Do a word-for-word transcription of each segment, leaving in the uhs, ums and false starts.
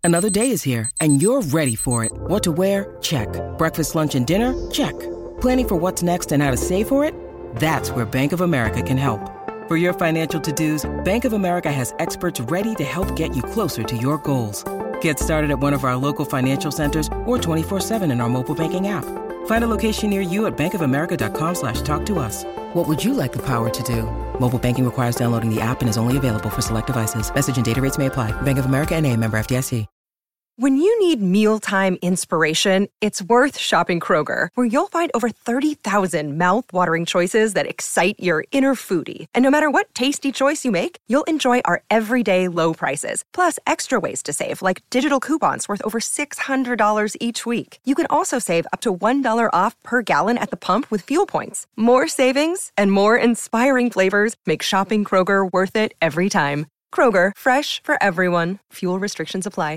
Another day is here, and you're ready for it. What to wear? Check. Breakfast, lunch, and dinner? Check. Planning for what's next and how to save for it? That's where Bank of America can help. For your financial to-dos, Bank of America has experts ready to help get you closer to your goals. Get started at one of our local financial centers or twenty-four seven in our mobile banking app. Find a location near you at bankofamerica.com slash talk to us. What would you like the power to do? Mobile banking requires downloading the app and is only available for select devices. Message and data rates may apply. Bank of America N A, member F D I C. When you need mealtime inspiration, it's worth shopping Kroger, where you'll find over thirty thousand mouth-watering choices that excite your inner foodie. And no matter what tasty choice you make, you'll enjoy our everyday low prices, plus extra ways to save, like digital coupons worth over six hundred dollars each week. You can also save up to one dollar off per gallon at the pump with fuel points. More savings and more inspiring flavors make shopping Kroger worth it every time. Kroger, fresh for everyone. Fuel restrictions apply.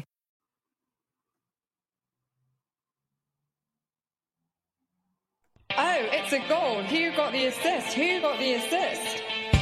Oh, it's a goal. Who got the assist? Who got the assist?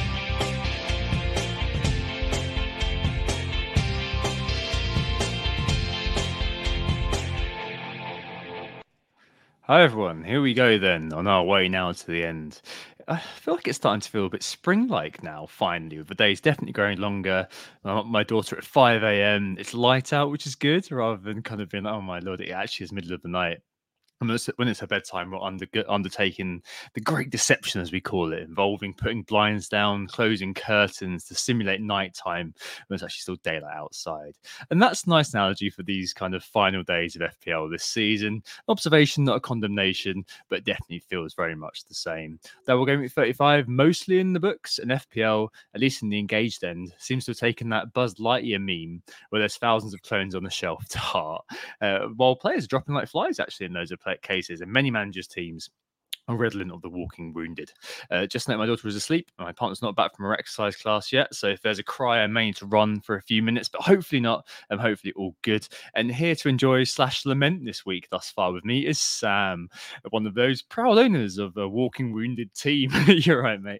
Hi everyone, here we go then, on our way now to the end. I feel like it's starting to feel a bit spring-like now, finally, with the days definitely growing longer. I'm up with my daughter at five a.m. It's light out, which is good, rather than kind of being like, oh my lord, it actually is middle of the night. And when it's her bedtime, we're under, undertaking the great deception, as we call it, involving putting blinds down, closing curtains to simulate nighttime when it's actually still daylight outside. And that's a nice analogy for these kind of final days of F P L this season. Observation, not a condemnation, but definitely feels very much the same. Double Game Week thirty-five, mostly in the books, and F P L, at least in the engaged end, seems to have taken that Buzz Lightyear meme where there's thousands of clones on the shelf to heart, uh, while players are dropping like flies, actually, in those of cases, and many managers' teams are redolent of the walking wounded. Uh, just like my daughter was asleep, my partner's not back from her exercise class yet, so if there's a cry, I may need to run for a few minutes, but hopefully not, and hopefully all good. And here to enjoy slash lament this week thus far with me is Sam, one of those proud owners of a walking wounded team. You're right, mate.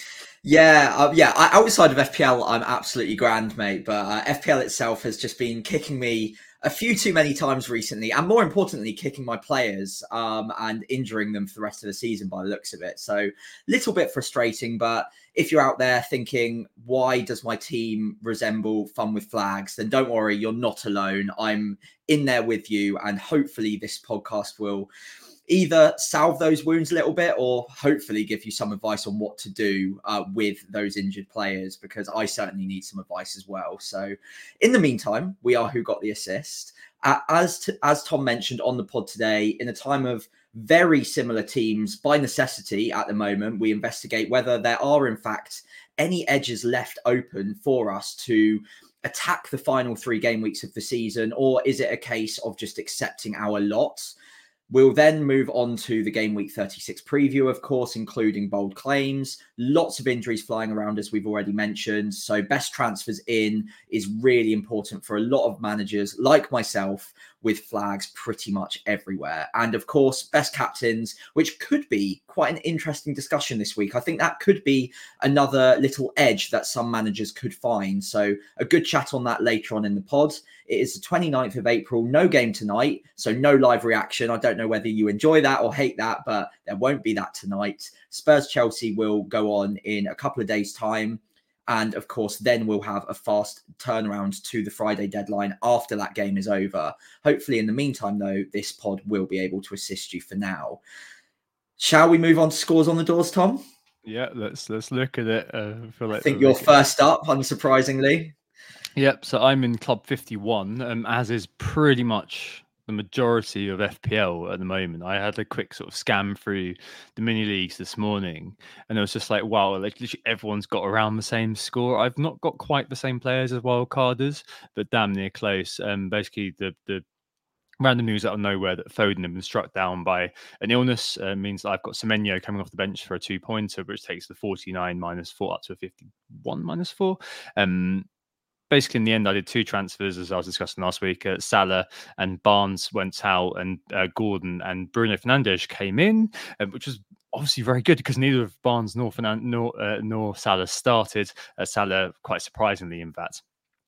Yeah, uh, yeah. Outside of F P L, I'm absolutely grand, mate. But uh, F P L itself has just been kicking me a few too many times recently, and more importantly, kicking my players um, and injuring them for the rest of the season by the looks of it. So, little bit frustrating. But if you're out there thinking, why does my team resemble Fun with Flags? Then don't worry, you're not alone. I'm in there with you, and hopefully, this podcast will either salve those wounds a little bit or hopefully give you some advice on what to do uh, with those injured players, because I certainly need some advice as well. So in the meantime, we are Who Got the Assist. Uh, as, to, as Tom mentioned on the pod today, in a time of very similar teams, by necessity at the moment, we investigate whether there are in fact any edges left open for us to attack the final three game weeks of the season, or is it a case of just accepting our lot? We'll then move on to the Game Week thirty-six preview, of course, including bold claims. Lots of injuries flying around, as we've already mentioned. So best transfers in is really important for a lot of managers like myself, with flags pretty much everywhere. And of course, best captains, which could be quite an interesting discussion this week. I think that could be another little edge that some managers could find. So a good chat on that later on in the pod. It is the twenty-ninth of April, no game tonight, so no live reaction. I don't know whether you enjoy that or hate that, but there won't be that tonight. Spurs-Chelsea will go on in a couple of days' time. And of course, then we'll have a fast turnaround to the Friday deadline after that game is over. Hopefully, in the meantime, though, this pod will be able to assist you for now. Shall we move on to scores on the doors, Tom? Yeah, let's let's look at it. Uh, I, feel like I think you're first up, unsurprisingly. Yep, so I'm in Club fifty-one, um, as is pretty much the majority of F P L at the moment. I had a quick sort of scan through the mini leagues this morning, and it was just like, wow, like literally everyone's got around the same score. I've not got quite the same players as wildcarders, but damn near close. Um, basically, the the random news out of nowhere that Foden had been struck down by an illness uh, means that I've got Semenyo coming off the bench for a two-pointer, which takes the forty-nine minus four up to a fifty-one minus four. Um, Basically, in the end, I did two transfers, as I was discussing last week. Uh, Salah and Barnes went out, and uh, Gordon and Bruno Fernandes came in, uh, which was obviously very good because neither of Barnes nor Fernan- nor, uh, nor Salah started. Uh, Salah, quite surprisingly, in fact.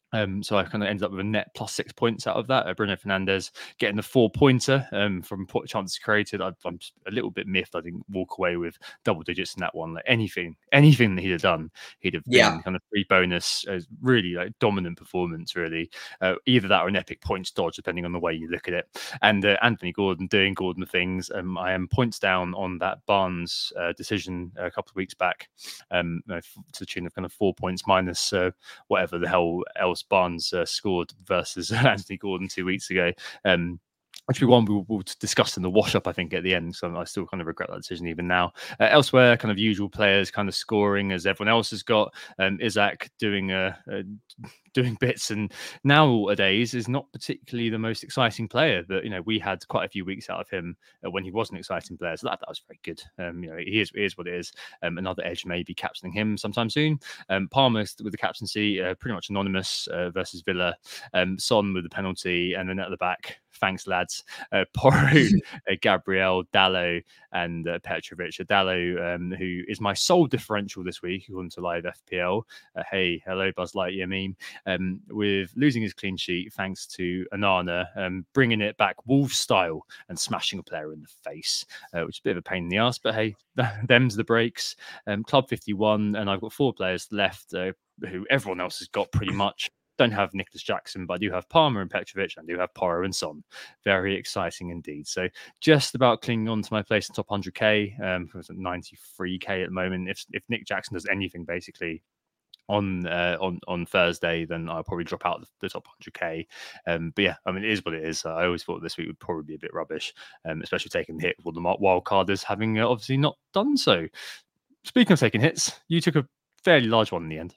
Um, so I kind of ended up with a net plus six points out of that. Uh, Bruno Fernandes getting the four pointer um, from chances created. I, I'm a little bit miffed. I didn't walk away with double digits in that one. Like anything, anything that he'd have done, he'd have Yeah. been kind of free bonus. Uh, really like dominant performance. Really, uh, either that or an epic points dodge, depending on the way you look at it. And uh, Anthony Gordon doing Gordon things. Um, I am points down on that Barnes uh, decision a couple of weeks back, um, you know, to the tune of kind of four points minus uh, whatever the hell else Barnes uh, scored versus Anthony Gordon two weeks ago. Um, which we one we'll, we'll discuss in the wash up, I think, at the end. So I still kind of regret that decision even now. Uh, elsewhere, kind of usual players kind of scoring as everyone else has got. Um, Isaac doing uh, uh, doing bits, and nowadays is not particularly the most exciting player. But you know, we had quite a few weeks out of him uh, when he wasn't an exciting player, so that, that was very good. Um, you know, he is, he is what it is. Um, another edge may be captaining him sometime soon. Um, Palmer with the captaincy, uh, pretty much anonymous uh, versus Villa. Um, Son with the penalty, and then at the back. Thanks, lads. Uh, Porro, uh, Gabriel, Dallo, and uh, Petrovic. Dallo, um, who is my sole differential this week, according to Live F P L. Uh, hey, hello, Buzz Lightyear meme. Um, with losing his clean sheet, thanks to Anana, um, bringing it back Wolves style and smashing a player in the face, uh, which is a bit of a pain in the ass, but hey, them's the breaks. Um, Club fifty-one, and I've got four players left uh, who everyone else has got pretty much. Don't have Nicholas Jackson, but I do have Palmer and Petrovic, and I do have Porro and Son. Very exciting indeed. So just about clinging on to my place in top one hundred K, um, ninety-three K at the moment. If if Nick Jackson does anything basically on uh, on on Thursday, then I'll probably drop out the, the top one hundred K. Um, but yeah, I mean, it is what it is. I always thought this week would probably be a bit rubbish, um, especially taking the hit with the wild carders having uh, obviously not done so. Speaking of taking hits, you took a fairly large one in the end.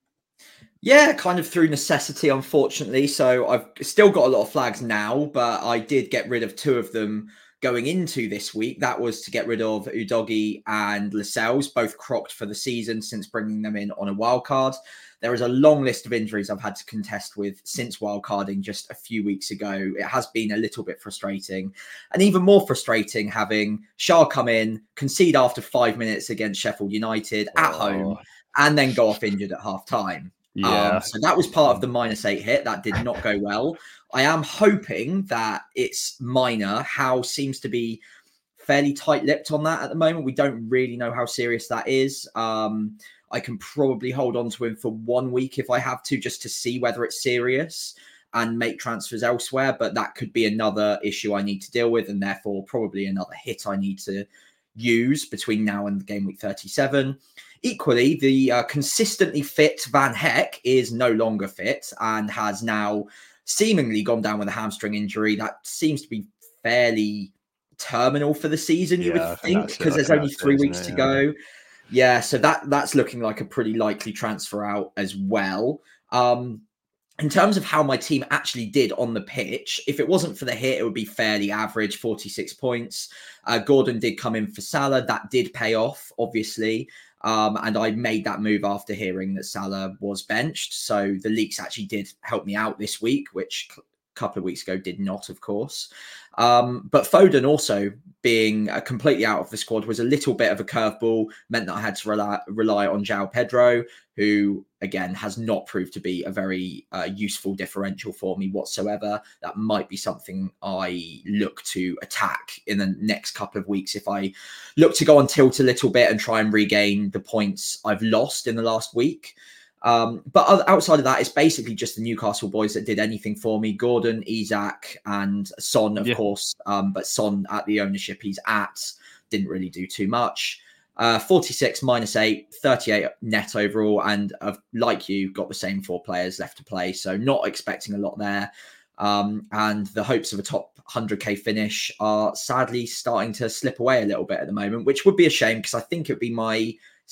Yeah, kind of through necessity, unfortunately. So I've still got a lot of flags now, but I did get rid of two of them going into this week. That was to get rid of Udogie and Lascelles, both crocked for the season since bringing them in on a wild card. There is a long list of injuries I've had to contest with since wildcarding just a few weeks ago. It has been a little bit frustrating, and even more frustrating having Shah come in, concede after five minutes against Sheffield United at oh. home, and then go off injured at half time. Yeah. Um, so that was part of the minus eight hit. That did not go well. I am hoping that it's minor. Howe seems to be fairly tight-lipped on that at the moment. We don't really know how serious that is. Um, I can probably hold on to him for one week if I have to, just to see whether it's serious and make transfers elsewhere. But that could be another issue I need to deal with, and therefore probably another hit I need to use between now and game week thirty-seven. Equally, the uh, consistently fit Van Heck is no longer fit and has now seemingly gone down with a hamstring injury that seems to be fairly terminal for the season, you yeah, would think, because there's only three weeks it, to yeah. go. Yeah, so that that's looking like a pretty likely transfer out as well. Um, in terms of how my team actually did on the pitch, if it wasn't for the hit, it would be fairly average, forty-six points. Uh, Gordon did come in for Salah. That did pay off, obviously. Um, and I made that move after hearing that Salah was benched. So the leaks actually did help me out this week, which a couple of weeks ago did not, of course. Um, but Foden also being uh, completely out of the squad was a little bit of a curveball, meant that I had to rely, rely on João Pedro, who, again, has not proved to be a very uh, useful differential for me whatsoever. That might be something I look to attack in the next couple of weeks if I look to go on tilt a little bit and try and regain the points I've lost in the last week. Um, but outside of that, it's basically just the Newcastle boys that did anything for me. Gordon, Isak, and Son, of yeah. course. Um, but Son, at the ownership he's at, didn't really do too much. Uh, forty-six minus eight, thirty-eight net overall. And uh, like you, got the same four players left to play. So not expecting a lot there. Um, and the hopes of a top one hundred K finish are sadly starting to slip away a little bit at the moment, which would be a shame because I think it would be my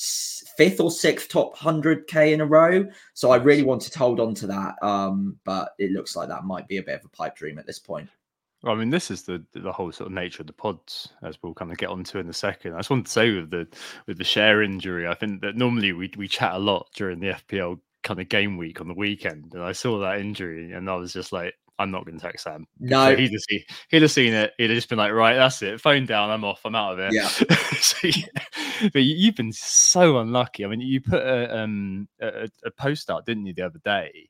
fifth or sixth top one hundred K in a row. So I really wanted to hold on to that. Um, but it looks like that might be a bit of a pipe dream at this point. Well, I mean, this is the the whole sort of nature of the pods, as we'll kind of get onto in a second. I just wanted to say with the with the share injury, I think that normally we we chat a lot during the F P L kind of game week on the weekend, and I saw that injury, and I was just like, I'm not going to text Sam. No, so he'd have seen, he'd have seen it. He'd have just been like, right, that's it. Phone down. I'm off. I'm out of it. Yeah. so, yeah. But you've been so unlucky. I mean, you put a um a, a post out, didn't you, the other day?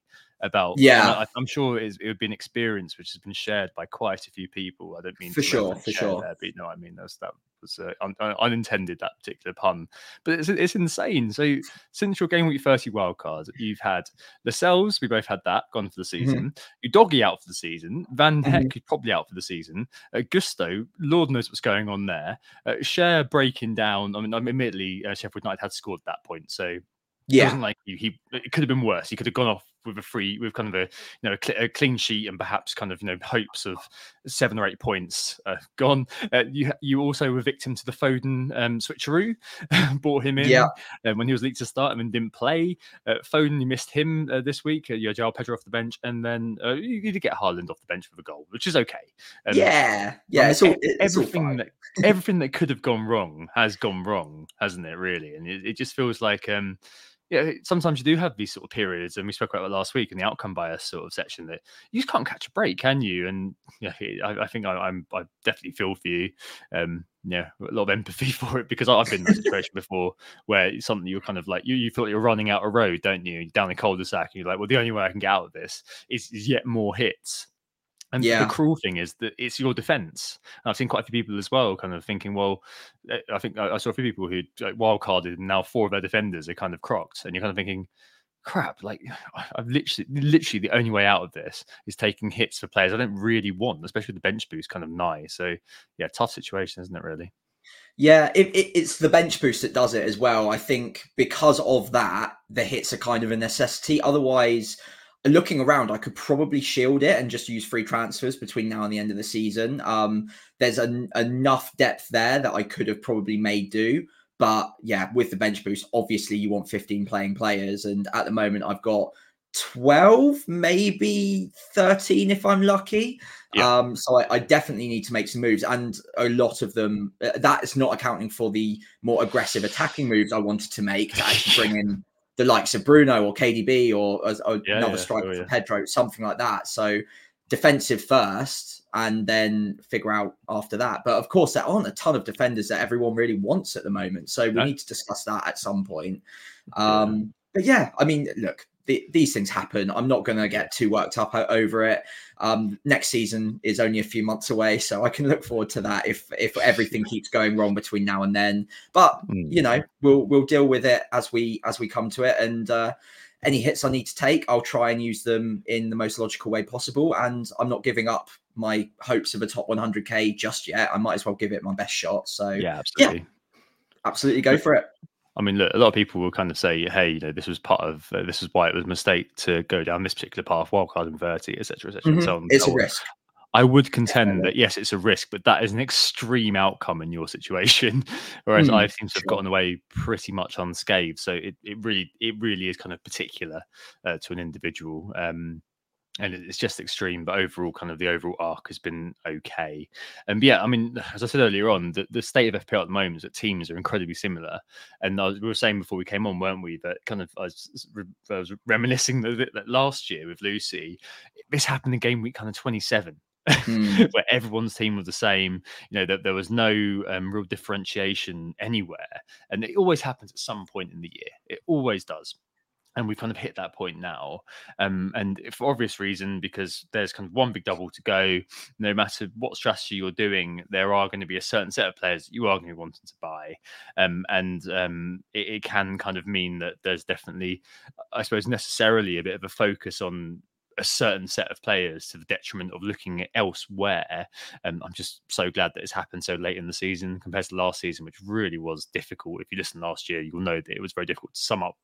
about. And Yeah, I, I'm sure it, is, it would be an experience which has been shared by quite a few people. I don't mean for to sure, reference for share sure. there, but you know, what I mean, that's that was uh, un, un, unintended, that particular pun. But it's it's insane. So since your game week thirty wildcard, you've had Lascelles, we both had that gone for the season. Mhm, You Doggy out for the season. Van mhm. Heck, who's probably out for the season. Uh, Gusto, Lord knows what's going on there. Uh, Share breaking down. I mean, admittedly, uh, Sheffield United had scored at that point, so it Yeah, wasn't like he, he it could have been worse. He could have gone off with a free, with kind of a you know a, cl- a clean sheet and perhaps kind of you know hopes of seven or eight points uh, gone. Uh, you you also were victim to the Foden um, switcheroo, brought him yeah, in um, when he was leaked to start him and didn't play. Uh, Foden, you missed him uh, this week. Uh, you had Joao Pedro off the bench, and then uh, you, you did get Haaland off the bench for the goal, which is okay. Um, yeah, I yeah. mean, It's all e- it's all everything fine. that everything that could have gone wrong has gone wrong, hasn't it? Really, and it, it just feels like um, yeah. Sometimes you do have these sort of periods, and we spoke about it last week in the outcome bias sort of section that you just can't catch a break, can you? And yeah, I, I think I, I'm I definitely feel for you. Um, yeah, a lot of empathy for it because I've been in that situation before where it's something you're kind of like you you feel like you're running out a road, don't you? You're down the cul-de-sac, and you're like, well, the only way I can get out of this is, is yet more hits. And the Yeah, cruel thing is that it's your defense. And I've seen quite a few people as well kind of thinking, well, eh, I think I I saw a few people who like, wild carded and now four of their defenders are kind of crocked. And you're kind of thinking, crap, like I've literally, literally the only way out of this is taking hits for players I don't really want, especially with the bench boost kind of nigh. So yeah, tough situation, isn't it, really? yeah. It, it, it's the bench boost that does it as well. I think because of that, the hits are kind of a necessity. Otherwise, looking around, I could probably shield it and just use free transfers between now and the end of the season. Um, there's an, enough depth there that I could have probably made do. But yeah, with the bench boost, obviously you want fifteen playing players. And at the moment, I've got twelve, maybe thirteen if I'm lucky. Yeah. Um, so I, I definitely need to make some moves. And a lot of them, uh, that is not accounting for the more aggressive attacking moves I wanted to make to actually bring in the likes of Bruno or K D B or, or Yeah, another yeah, striker sure, for yeah. Pedro, something like that. So defensive first and then figure out after that. But of course, there aren't a ton of defenders that everyone really wants at the moment. So we No? need to discuss that at some point. Yeah. Um, but yeah, I mean, look, the, these things happen. I'm not going to get too worked up o- over it. Um, next season is only a few months away, so I can look forward to that if if everything keeps going wrong between now and then. But you Mm. know, we'll we'll deal with it as we as we come to it. And uh, any hits I need to take, I'll try and use them in the most logical way possible. And I'm not giving up my hopes of a top one hundred K just yet. I might as well give it my best shot. So Yeah, yeah, absolutely. absolutely go for it. I mean, look, a lot of people will kind of say, "Hey, you know, this was part of uh, this is why it was a mistake to go down this particular path, wildcard and thirty, et cetera, et cetera, and Mhm. so on and It's so a on." risk. I would contend Definitely. that yes, it's a risk, but that is an extreme outcome in your situation, whereas I Mm, seem to have sure. gotten away pretty much unscathed. So it, it really it really is kind of particular uh, to an individual. Um, and it- it's just extreme, but overall, kind of the overall arc has been okay. And yeah, I mean, as I said earlier on, the, the state of F P L at the moment is that teams are incredibly similar. And I was, we were saying before we came on, weren't we, that kind of I was, I was reminiscing that, that last year with Lucy, this happened in game week kind of twenty-seven. Mm, Where everyone's team was the same, you know, that there was no um, real differentiation anywhere, and it always happens at some point in the year. It always does, and we've kind of hit that point now. Um, and for obvious reason, because there's kind of one big double to go. No matter what strategy you're doing, there are going to be a certain set of players that you are going to be wanting to buy, um, and um, it, it can kind of mean that there's definitely, I suppose, necessarily a bit of a focus on a certain set of players to the detriment of looking at elsewhere. And um, I'm just so glad that it's happened so late in the season compared to last season, which really was difficult. If you listened last year, you'll know that it was very difficult to sum up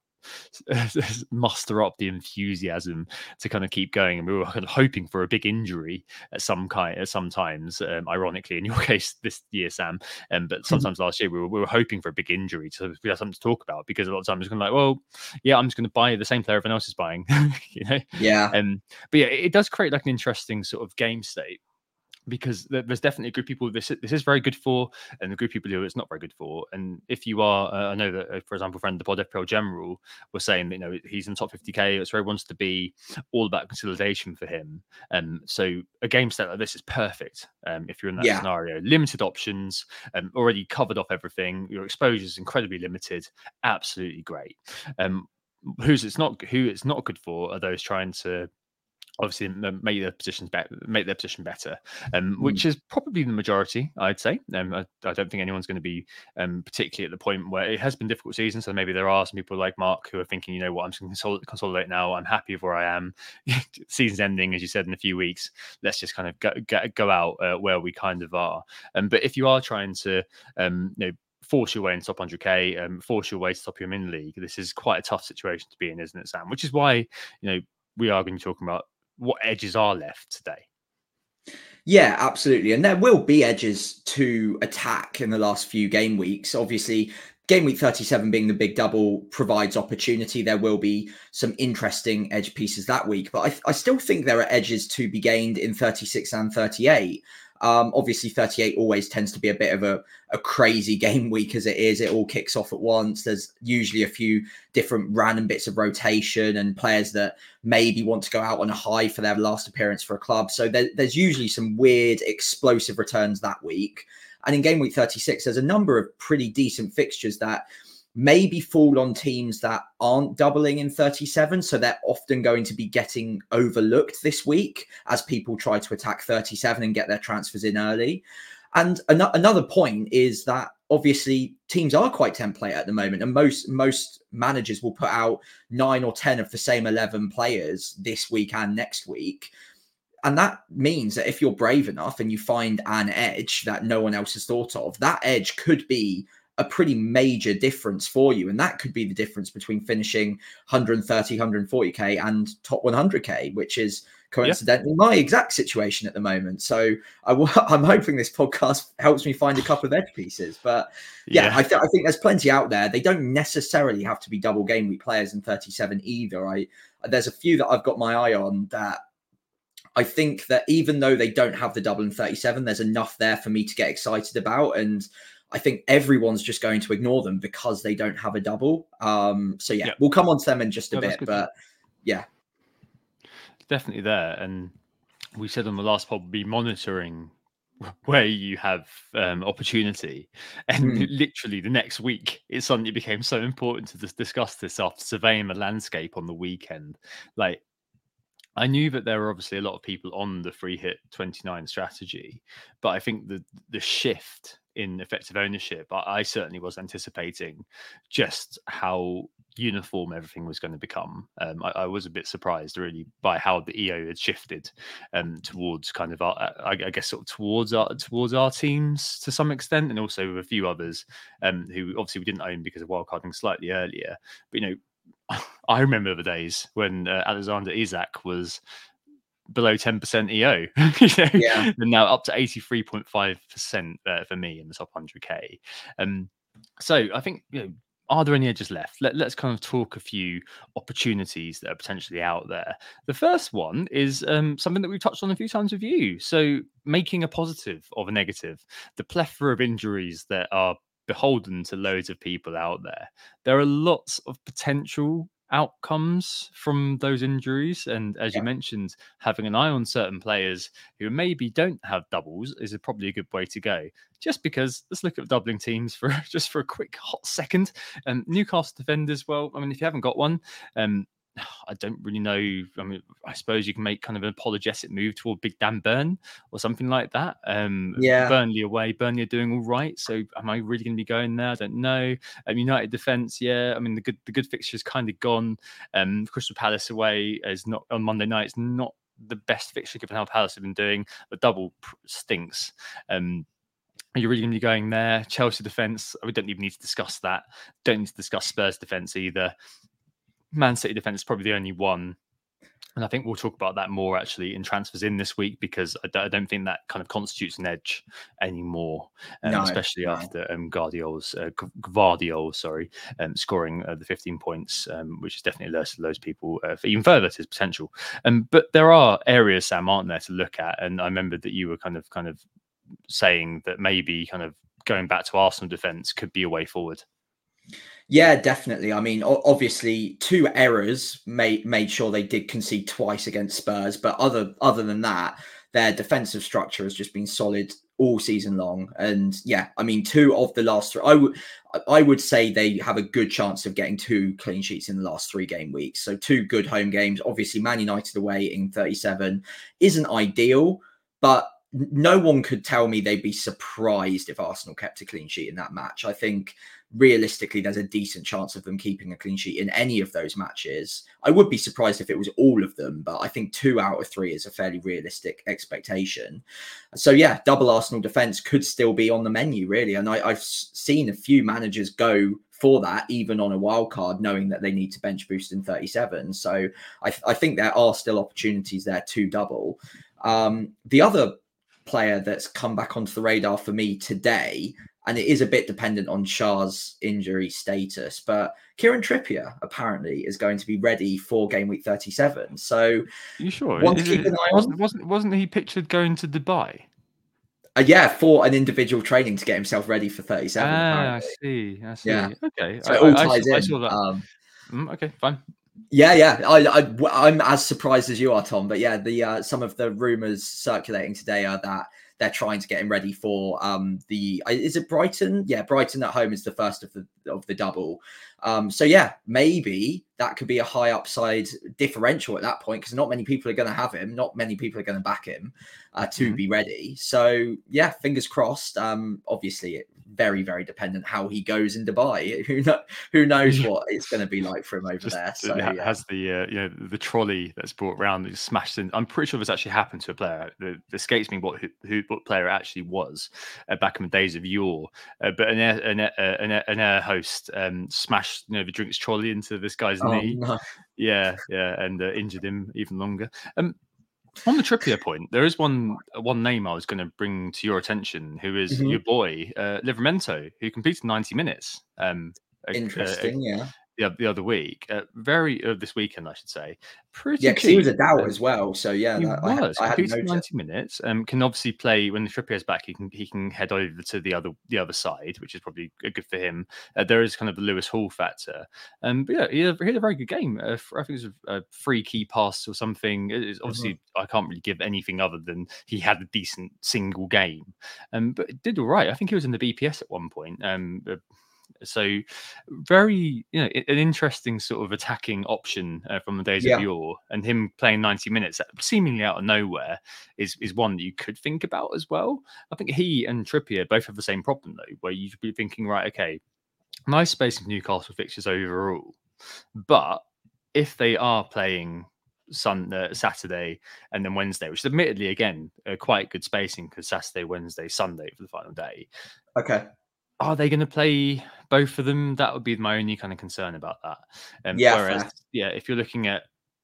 muster up the enthusiasm to kind of keep going, and we were kind of hoping for a big injury at some kind at sometimes um, ironically in your case this year, Sam, um, but sometimes last year we were, we were hoping for a big injury so we had something to talk about, because a lot of times it's kind of like, well, yeah, I'm just going to buy the same player everyone else is buying. You know. yeah. Um but yeah, it does create like an interesting sort of game state, because there's definitely a group of people this this is very good for, and a group of people who it's not very good for. And if you are, uh, I know that, uh, for example, friend of the pod, F P L General, was saying that, you know, he's in top fifty K. It's where he wants to be, all about consolidation for him. Um, so a game state like this is perfect. Um, if you're in that Yeah. scenario, limited options, um, already covered off everything. Your exposure is incredibly limited. Absolutely great. Um, who's it's not who it's not good for are those trying to obviously m- make their positions better, make their position better, um, which is probably the majority, I'd say. Um, I, I don't think anyone's going to be um, particularly at the point where it has been a difficult season. So maybe there are some people like Mark who are thinking, you know what, I'm just going to consol- consolidate now. I'm happy with where I am. Season's ending, as you said, in a few weeks. Let's just kind of go, go, go out uh, where we kind of are. Um, but if you are trying to, um, you know, force your way into top one hundred K, um, force your way to top your min league, this is quite a tough situation to be in, isn't it, Sam? Which is why, you know, we are going to be talking about what edges are left today. Yeah, absolutely. And there will be edges to attack in the last few game weeks. Obviously, game week thirty-seven being the big double provides opportunity. There will be some interesting edge pieces that week, but I, I still think there are edges to be gained in thirty-six and thirty-eight. Um, obviously, thirty-eight always tends to be a bit of a, a crazy game week as it is. It all kicks off at once. There's usually a few different random bits of rotation and players that maybe want to go out on a high for their last appearance for a club. So there, there's usually some weird explosive returns that week. And in game week thirty-six, there's a number of pretty decent fixtures that maybe fall on teams that aren't doubling in thirty-seven. So they're often going to be getting overlooked this week as people try to attack thirty-seven and get their transfers in early. And an- another point is that obviously teams are quite template at the moment, and most most managers will put out nine or ten of the same eleven players this week and next week. And that means that if you're brave enough and you find an edge that no one else has thought of, that edge could be a pretty major difference for you. And that could be the difference between finishing one thirty, one forty K and top one hundred K, which is coincidentally yeah. my exact situation at the moment. So I w- I'm hoping this podcast helps me find a couple of edge pieces. But yeah, yeah. I, th- I think there's plenty out there. They don't necessarily have to be double game week players in thirty-seven either. I There's a few that I've got my eye on that I think that even though they don't have the double in thirty-seven, there's enough there for me to get excited about. And I think everyone's just going to ignore them because they don't have a double. Um, so yeah, yep. we'll come on to them in just a no, bit, but yeah. Definitely there. And we said on the last pod, be monitoring where you have um, opportunity. And mm. literally the next week, it suddenly became so important to just discuss this after surveying the landscape on the weekend. Like, I knew that there were obviously a lot of people on the free hit twenty-nine strategy, but I think the the shift in effective ownership, I, I certainly was anticipating just how uniform everything was going to become. Um, I, I was a bit surprised really by how the E O had shifted um, towards kind of, our, I, I guess, sort of towards our towards our teams to some extent, and also with a few others um, who obviously we didn't own because of wildcarding slightly earlier. But you know, I remember the days when uh, Alexander Isak was below ten percent E O, you know? Yeah. And now up to eighty-three point five percent uh, for me in the top one hundred K. Um, so I think, you know, are there any edges left? Let, let's kind of talk a few opportunities that are potentially out there. The first one is um, something that we've touched on a few times with you. So making a positive of a negative, the plethora of injuries that are beholden to loads of people out there. There are lots of potential outcomes from those injuries, and as yeah. you mentioned, having an eye on certain players who maybe don't have doubles is probably a good way to go. Just because, let's look at doubling teams for just for a quick hot second. Um, Newcastle defenders, well, I mean, if you haven't got one, um, I don't really know. I mean, I suppose you can make kind of an apologetic move toward Big Dan Burn or something like that. Um, yeah. Burnley away. Burnley are doing all right. So am I really going to be going there? I don't know. Um, United defence, yeah. I mean, the good the good fixture's kind of gone. Um, Crystal Palace away is not on Monday night. It's not the best fixture given how Palace have been doing. The double stinks. Um, Are you really going to be going there? Chelsea defence, we don't even need to discuss that. Don't need to discuss Spurs defence either. Man City defence is probably the only one. And I think we'll talk about that more actually in transfers in this week, because I don't, I don't think that kind of constitutes an edge anymore, um, no, especially no. after um, Guardiola's, uh, Gvardiol, sorry, um, scoring uh, the fifteen points, um, which has definitely alerted those people uh, for even further to his potential. Um, but there are areas, Sam, aren't there, to look at? And I remember that you were kind of kind of saying that maybe kind of going back to Arsenal defence could be a way forward. Yeah, definitely. I mean, obviously, two errors made made sure they did concede twice against Spurs, but other other than that, their defensive structure has just been solid all season long. And yeah, I mean, two of the last three, I would I would say they have a good chance of getting two clean sheets in the last three game weeks. So two good home games. Obviously, Man United away in thirty-seven isn't ideal, but no one could tell me they'd be surprised if Arsenal kept a clean sheet in that match. I think realistically, there's a decent chance of them keeping a clean sheet in any of those matches. I would be surprised if it was all of them, but I think two out of three is a fairly realistic expectation. So yeah, double Arsenal defence could still be on the menu, really. And I, I've seen a few managers go for that, even on a wild card, knowing that they need to bench boost in thirty-seven. So I, I think there are still opportunities there to double. Um, the other player that's come back onto the radar for me today, and it is a bit dependent on Shah's injury status, but Kieran Trippier apparently is going to be ready for game week thirty-seven. So, are you sure? One to Is keep it, an eye wasn't, on. wasn't wasn't he pictured going to Dubai? Uh, yeah, for an individual training to get himself ready for thirty-seven. Ah, apparently. I see. I see. Yeah. Okay. So I, it all I, ties I, in. I saw that. Um, Mm, okay, fine. Yeah, yeah. I, I, I'm as surprised as you are, Tom. But yeah, the uh, some of the rumours circulating today are that they're trying to get him ready for um, the. Is it Brighton? Yeah, Brighton at home is the first of the of the double. Um, so yeah, maybe that could be a high upside differential at that point, because not many people are going to have him. Not many people are going to back him uh, to mm-hmm. be ready. So yeah, fingers crossed. Um, obviously, it, very very dependent how he goes in Dubai. Who know, who knows what it's going to be like for him over Just, there. So it yeah. has the uh, you know the trolley that's brought around that smashed in. I'm pretty sure this actually happened to a player. It escapes me what who, who what player it actually was uh, back in the days of yore. Uh, but an air, an, air, an, air, an air host um, smashed you know the drinks trolley into this guy's Oh, knee. no. Yeah, yeah, and uh, injured him even longer. Um, on the Trippier point, there is one one name I was going to bring to your attention, who is mm-hmm. your boy uh, Livramento, who completed ninety minutes. Um, Interesting, uh, yeah. The, the other week, uh, very uh, this weekend, I should say. Pretty yeah, because he was a doubt um, as well. So yeah, he that, was. I, I completed ninety minutes. Um, can obviously play when the Trippier's back. He can he can head over to the other the other side, which is probably good for him. Uh, there is kind of the Lewis Hall factor. Um, but yeah, he had, he had a very good game. Uh, I think it was a, a free key pass or something. It's obviously, mm-hmm. I can't really give anything other than he had a decent single game. Um, but it did all right. I think he was in the B P S at one point. Um. Uh, So very, you know, an interesting sort of attacking option uh, from the days yeah. of yore, and him playing ninety minutes seemingly out of nowhere is is one that you could think about as well. I think he and Trippier both have the same problem though, where you'd be thinking, right, okay, nice spacing for Newcastle fixtures overall, but if they are playing Sun uh, Saturday and then Wednesday, which is admittedly again uh, quite good spacing because Saturday, Wednesday, Sunday for the final day. Okay. Are they going to play both of them? That would be my only kind of concern about that. Um, yeah. Whereas, fair. yeah, if you're looking at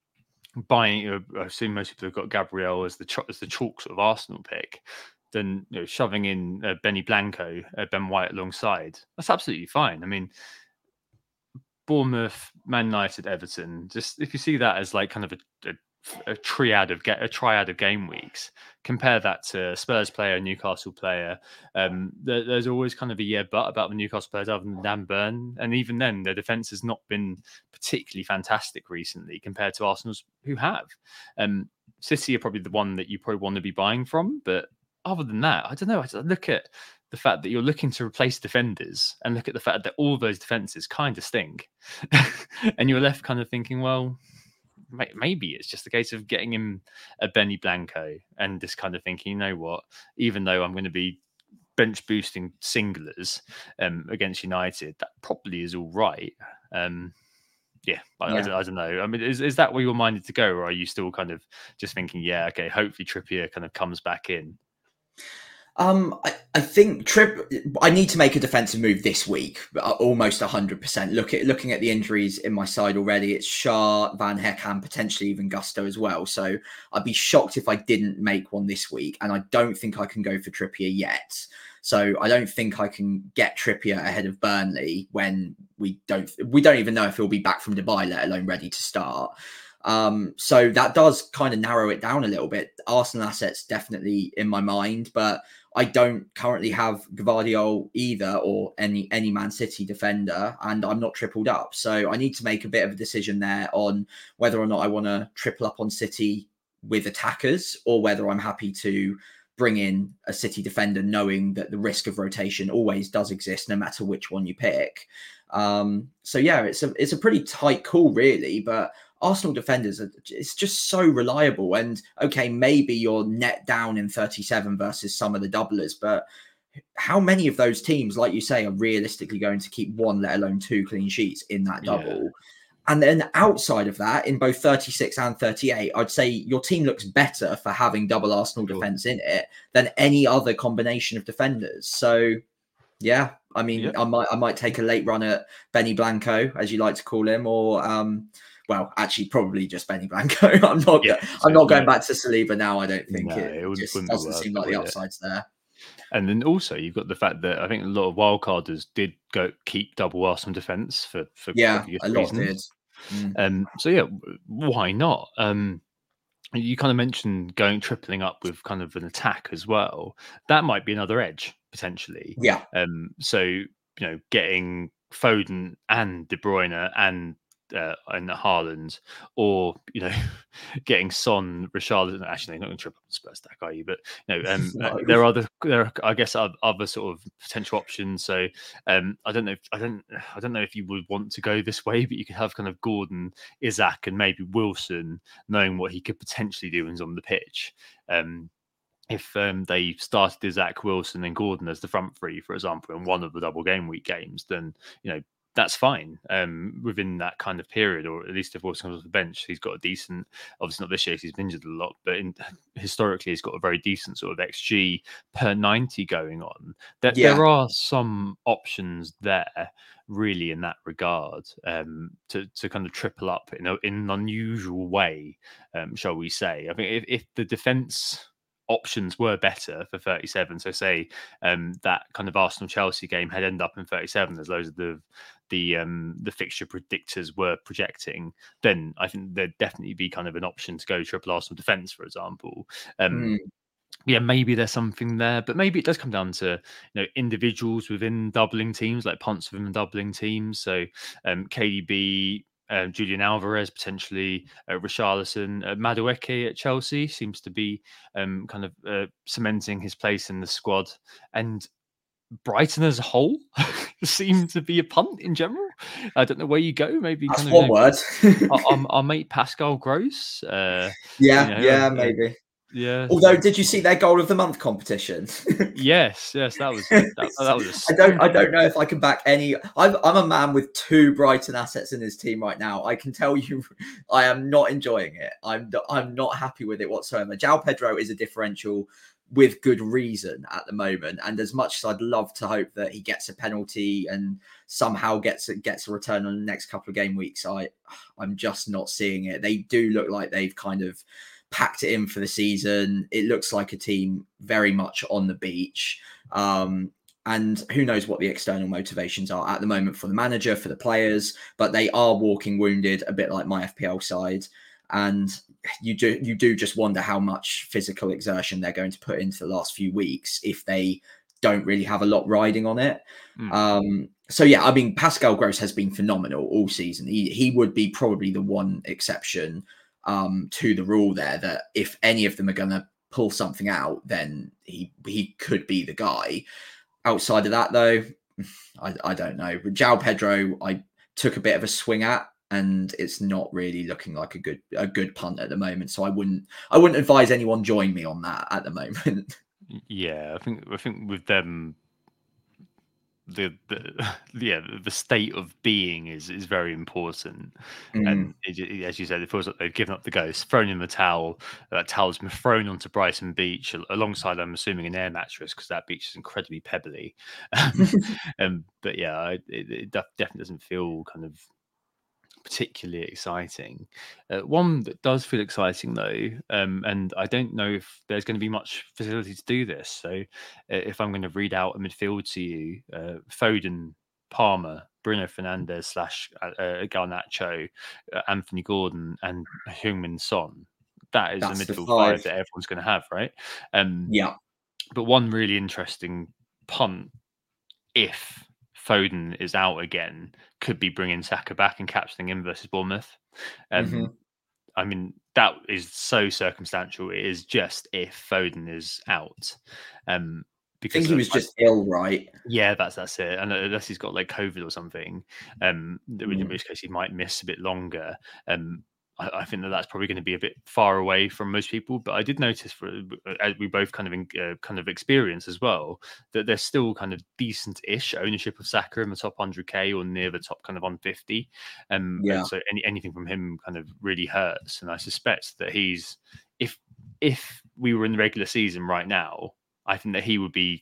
buying, uh, I assume most people have got Gabriel as the ch- as the chalk sort of Arsenal pick, then you know, shoving in uh, Benny Blanco, uh, Ben White alongside, that's absolutely fine. I mean, Bournemouth, Man United, Everton. Just if you see that as like kind of a, a a triad of a triad of game weeks, compare that to Spurs player, Newcastle player. Um, there, there's always kind of a yeah, but about the Newcastle players other than Dan Burn, and even then, their defense has not been particularly fantastic recently compared to Arsenal's, who have. Um, City are probably the one that you probably want to be buying from, but other than that, I don't know. I look at the fact that you're looking to replace defenders, and look at the fact that all those defenses kind of stink, and you're left kind of thinking, well, maybe it's just a case of getting him a Benny Blanco and just kind of thinking, you know what, even though I'm going to be bench boosting singlers um, against United, that probably is all right. Um, yeah, I, yeah. I, don't, I don't know. I mean, is, is that where you're minded to go, or are you still kind of just thinking, yeah, okay, hopefully Trippier kind of comes back in? Um, I, I think Trip. I need to make a defensive move this week, almost a hundred percent. Look at looking at the injuries in my side already. It's Shah, Van Heck, and potentially even Gusto as well. So I'd be shocked if I didn't make one this week, and I don't think I can go for Trippier yet. So I don't think I can get Trippier ahead of Burnley when we don't. We don't even know if he'll be back from Dubai, let alone ready to start. Um, so that does kind of narrow it down a little bit. Arsenal assets definitely in my mind, but I don't currently have Gvardiol either, or any any Man City defender, and I'm not tripled up. So I need to make a bit of a decision there on whether or not I want to triple up on City with attackers, or whether I'm happy to bring in a City defender, knowing that the risk of rotation always does exist, no matter which one you pick. Um, so yeah, it's a it's a pretty tight call, really. But Arsenal defenders, are, it's just so reliable. And okay, maybe you're net down in thirty-seven versus some of the doublers, but how many of those teams, like you say, are realistically going to keep one, let alone two clean sheets in that double? Yeah. And then outside of that, in both thirty-six and thirty-eight, I'd say your team looks better for having double Arsenal defense in it than any other combination of defenders. So, yeah, I mean, yep. I might I might take a late run at Benny Blanco, as you like to call him, or um, well, actually, probably just Benny Blanco. I'm not yeah, I'm not going back to Saliba now. I don't think no, it, it just doesn't seem like the upside's it. there. And then also you've got the fact that I think a lot of wildcarders did go keep double Arsenal defense for for yeah, a lot reasons. did. Mm. Um, so yeah, why not? Um, you kind of mentioned going tripling up with kind of an attack as well. That might be another edge potentially. Yeah. Um, so you know, getting Foden and De Bruyne and uh, and Haaland, or you know, getting Son, Richarlison. Actually, they're not going to triple Spurs stack, are you? But you know, um, no. there are other, there are, I guess, other sort of potential options. So um, I don't know. If, I don't. I don't know if you would want to go this way, but you could have kind of Gordon, Isaac, and maybe Wilson, knowing what he could potentially do when he's on the pitch. Um, if um, they started Isaac, Wilson, and Gordon as the front three, for example, in one of the double game week games, then you know. That's fine um, within that kind of period, or at least if Wilson comes off the bench, he's got a decent, obviously not this year, he's been injured a lot, but in, historically he's got a very decent sort of X G per ninety going on. There, yeah. there are some options there, really, in that regard, um, to to kind of triple up in, a, in an unusual way, um, shall we say. I think if, if the defence options were better for thirty-seven, so say um, that kind of Arsenal Chelsea game had ended up in thirty-seven, as those of the the um, the fixture predictors were projecting, then I think there'd definitely be kind of an option to go triple Arsenal defence, for example. Um, mm. Yeah, maybe there's something there, but maybe it does come down to you know individuals within doubling teams, like punts within doubling teams. So um, K D B. Um, Julian Alvarez, potentially uh, Richarlison, uh, Madueke at Chelsea seems to be um, kind of uh, cementing his place in the squad, and Brighton as a whole seem to be a punt in general. I don't know where you go. Maybe that's kind of, one you know, word. our, our, our mate Pascal Gross. Uh, yeah, you know, yeah, uh, maybe. Yeah. Although, did you see their goal of the month competition? yes, yes, that was that, that was. I don't, I don't know if I can back any. I'm, I'm a man with two Brighton assets in his team right now. I can tell you, I am not enjoying it. I'm, I'm not happy with it whatsoever. João Pedro is a differential with good reason at the moment, and as much as I'd love to hope that he gets a penalty and somehow gets gets a return on the next couple of game weeks, I, I'm just not seeing it. They do look like they've kind of packed it in for the season. It looks like a team very much on the beach. Um, and who knows what the external motivations are at the moment for the manager, for the players, but they are walking wounded, a bit like my F P L side. And you do you do just wonder how much physical exertion they're going to put into the last few weeks if they don't really have a lot riding on it. Mm. Um, so, yeah, I mean, Pascal Gross has been phenomenal all season. He, he would be probably the one exception Um, to the rule there, that if any of them are going to pull something out, then he he could be the guy. Outside of that, though, I, I don't know. With João Pedro, I took a bit of a swing at, and it's not really looking like a good a good punt at the moment. So I wouldn't I wouldn't advise anyone join me on that at the moment. Yeah, I think I think with them. The, the yeah the state of being is is very important, mm. and it, it, as you said, it feels like they've given up the ghost, thrown in the towel. That towel's been thrown onto Brighton Beach alongside, I'm assuming, an air mattress, because that beach is incredibly pebbly. um, um, but yeah, it, it definitely doesn't feel kind of particularly exciting. Uh, one that does feel exciting, though, um, and I don't know if there's going to be much facility to do this. So uh, if I'm going to read out a midfield to you, uh, Foden, Palmer, Bruno Fernandes slash uh, Garnacho, uh, Anthony Gordon, and Heung-min Son. That is That's the midfield the five that everyone's going to have, right? Um, yeah. But one really interesting punt, if Foden is out again, could be bringing Saka back and capturing him versus Bournemouth. Um, mm-hmm. I mean, that is so circumstantial. It is just if Foden is out. Um, I because think he was I, just ill, right? Yeah, that's that's it. And unless he's got like COVID or something, um, in Mm. which case he might miss a bit longer. Um, I, I think that that's probably going to be a bit far away from most people. But I did notice, for as we both kind of in, uh, kind of experience as well, that there's still kind of decent-ish ownership of Saka in the top one hundred K or near the top kind of one fifty. Um, Yeah. and so any anything from him kind of really hurts. And I suspect that he's if if we were in the regular season right now, I think that he would be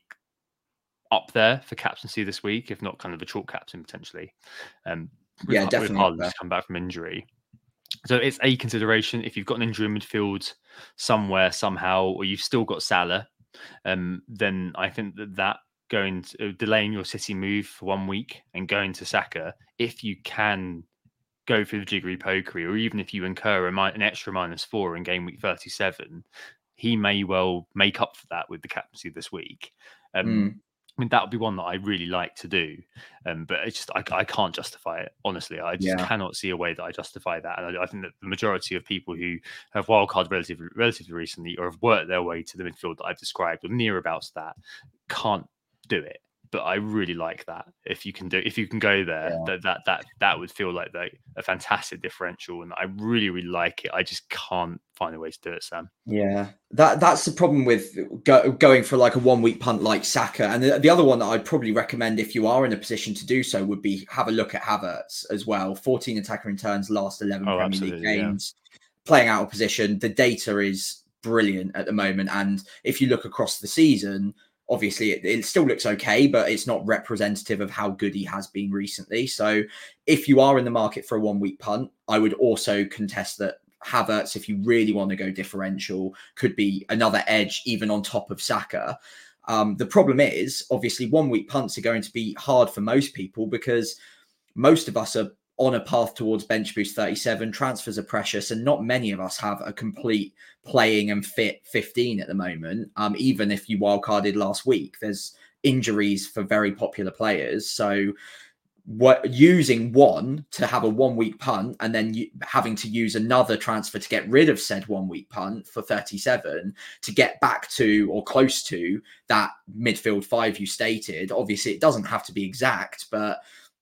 up there for captaincy this week, if not kind of a chalk captain potentially. Um, with, Yeah, with definitely Haaland up there. just come back from injury. So it's a consideration. If you've got an injury in midfield somewhere, somehow, or you've still got Salah, um, then I think that that going to, uh, delaying your City move for one week and going to Saka, if you can go through the jiggery pokery, or even if you incur a, mi- an extra minus four in game week thirty-seven, he may well make up for that with the captaincy this week. Um, Mm. I mean, that would be one that I really like to do, um, but it's just I, I can't justify it. Honestly, I just Yeah. cannot see a way that I justify that. And I, I think that the majority of people who have wildcard relatively relatively recently, or have worked their way to the midfield that I've described, or nearabouts that, can't do it. But I really like that. If you can do, if you can go there, Yeah. that that that that would feel like the, a fantastic differential, and I really really like it. I just can't find a way to do it, Sam. Yeah, that that's the problem with go, going for like a one week punt like Saka. And the, the other one that I'd probably recommend if you are in a position to do so would be have a look at Havertz as well. fourteen attacker returns last eleven Oh, Premier League absolutely, yeah. games, playing out of position. The data is brilliant at the moment, and if you look across the season, obviously it, it still looks okay, but it's not representative of how good he has been recently. So if you are in the market for a one week punt, I would also contest that Havertz, if you really want to go differential, could be another edge even on top of Saka. Um, the problem is, obviously, one week punts are going to be hard for most people because most of us are on a path towards bench boost thirty-seven. Transfers are precious, and not many of us have a complete playing and fit fifteen at the moment. Um, even if you wildcarded last week, there's injuries for very popular players. So what using one to have a one week punt and then you, having to use another transfer to get rid of said one week punt for thirty-seven to get back to or close to that midfield five you stated. Obviously it doesn't have to be exact, but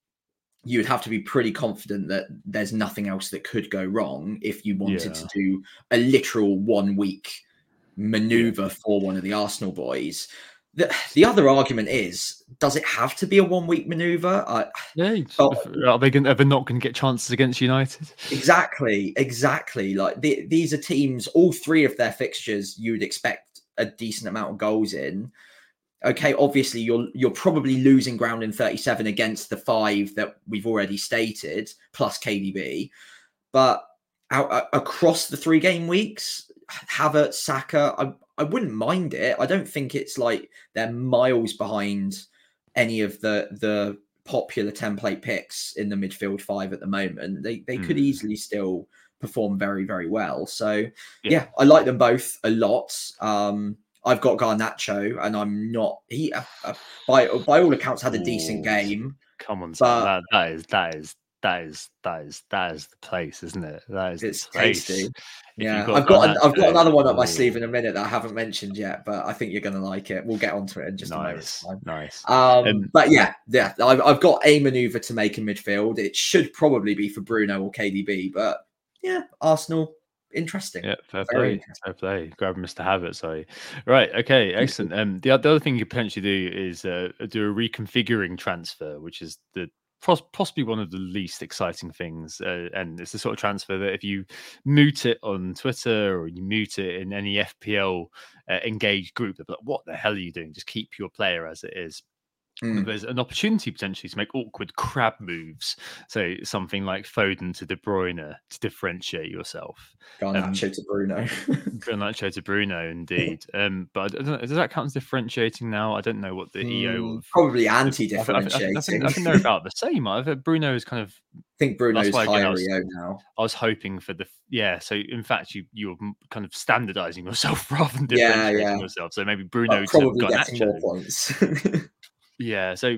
you would have to be pretty confident that there's nothing else that could go wrong if you wanted Yeah. to do a literal one week maneuver yeah. for one of the Arsenal boys. The, the other argument is, does it have to be a one-week maneuver? I, yeah, but, are they going? Are they not going to get chances against United? Exactly, exactly. Like the, these are teams. All three of their fixtures, you would expect a decent amount of goals in. Okay, obviously you're you're probably losing ground in thirty-seven against the five that we've already stated, plus K D B. But out, uh, across the three game weeks, Havertz, Saka, I, I wouldn't mind it. I don't think it's like they're miles behind any of the the popular template picks in the midfield five at the moment. They they mm. could easily still perform very, very well. So yeah, yeah I like them both a lot. Um, I've got Garnacho, and I'm not. He uh, uh, by by all accounts had a decent Ooh, game. Come on, but that, that is that is that is that is that is the place, isn't it? That is it's the place. tasty. If yeah, got I've got an, I've got another one up Ooh. my sleeve in a minute that I haven't mentioned yet, but I think you're going to like it. We'll get onto it in just nice, a moment. Nice, um, um, but yeah, yeah, I've I've got a maneuver to make in midfield. It should probably be for Bruno or K D B, but yeah, Arsenal. Interesting. Yeah, fair Very play. Fair play. Grab Mister Havertz. Sorry. Right. Okay. Excellent. Um, the, the other thing you potentially do is uh, do a reconfiguring transfer, which is the possibly one of the least exciting things. Uh, and it's the sort of transfer that if you mute it on Twitter or you mute it in any F P L uh, engaged group, they're like, "What the hell are you doing? Just keep your player as it is." Mm. There's an opportunity potentially to make awkward crab moves. So something like Foden to De Bruyne to differentiate yourself. Garnacho um, to Bruno. Garnacho to Bruno, indeed. Um, but I don't know, does that count as differentiating now? I don't know what the mm, E O... Of, probably anti-differentiating. I, I, I, think, I think they're about the same. I think Bruno is kind of... I think Bruno's higher I was, E O now. I was hoping for the... Yeah, so in fact, you, you're kind of standardising yourself rather than yeah, differentiating yeah. yourself. So maybe Bruno but probably to getting more points. Yeah, so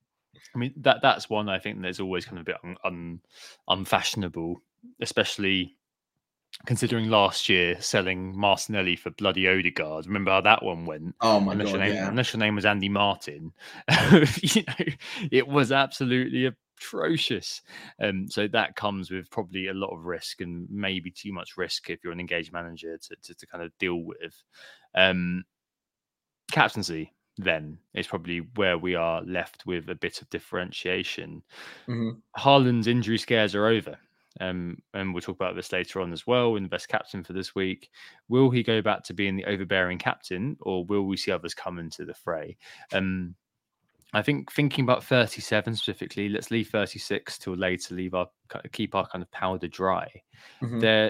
I mean that that's one I think there's always kind of a bit un, un, unfashionable, especially considering last year selling Martinelli for bloody Odegaard. Remember how that one went? Oh my unless god, your name, yeah. unless your name was Andy Martin, you know, it was absolutely atrocious. Um, so that comes with probably a lot of risk and maybe too much risk if you're an engaged manager to to, to kind of deal with. Um, captaincy then is probably where we are left with a bit of differentiation. Mm-hmm. Haaland's injury scares are over. Um, and we'll talk about this later on as well in the best captain for this week. Will he go back to being the overbearing captain, or will we see others come into the fray? Um, I think thinking about thirty-seven specifically, let's leave thirty-six till later, leave our keep our kind of powder dry. Mm-hmm. There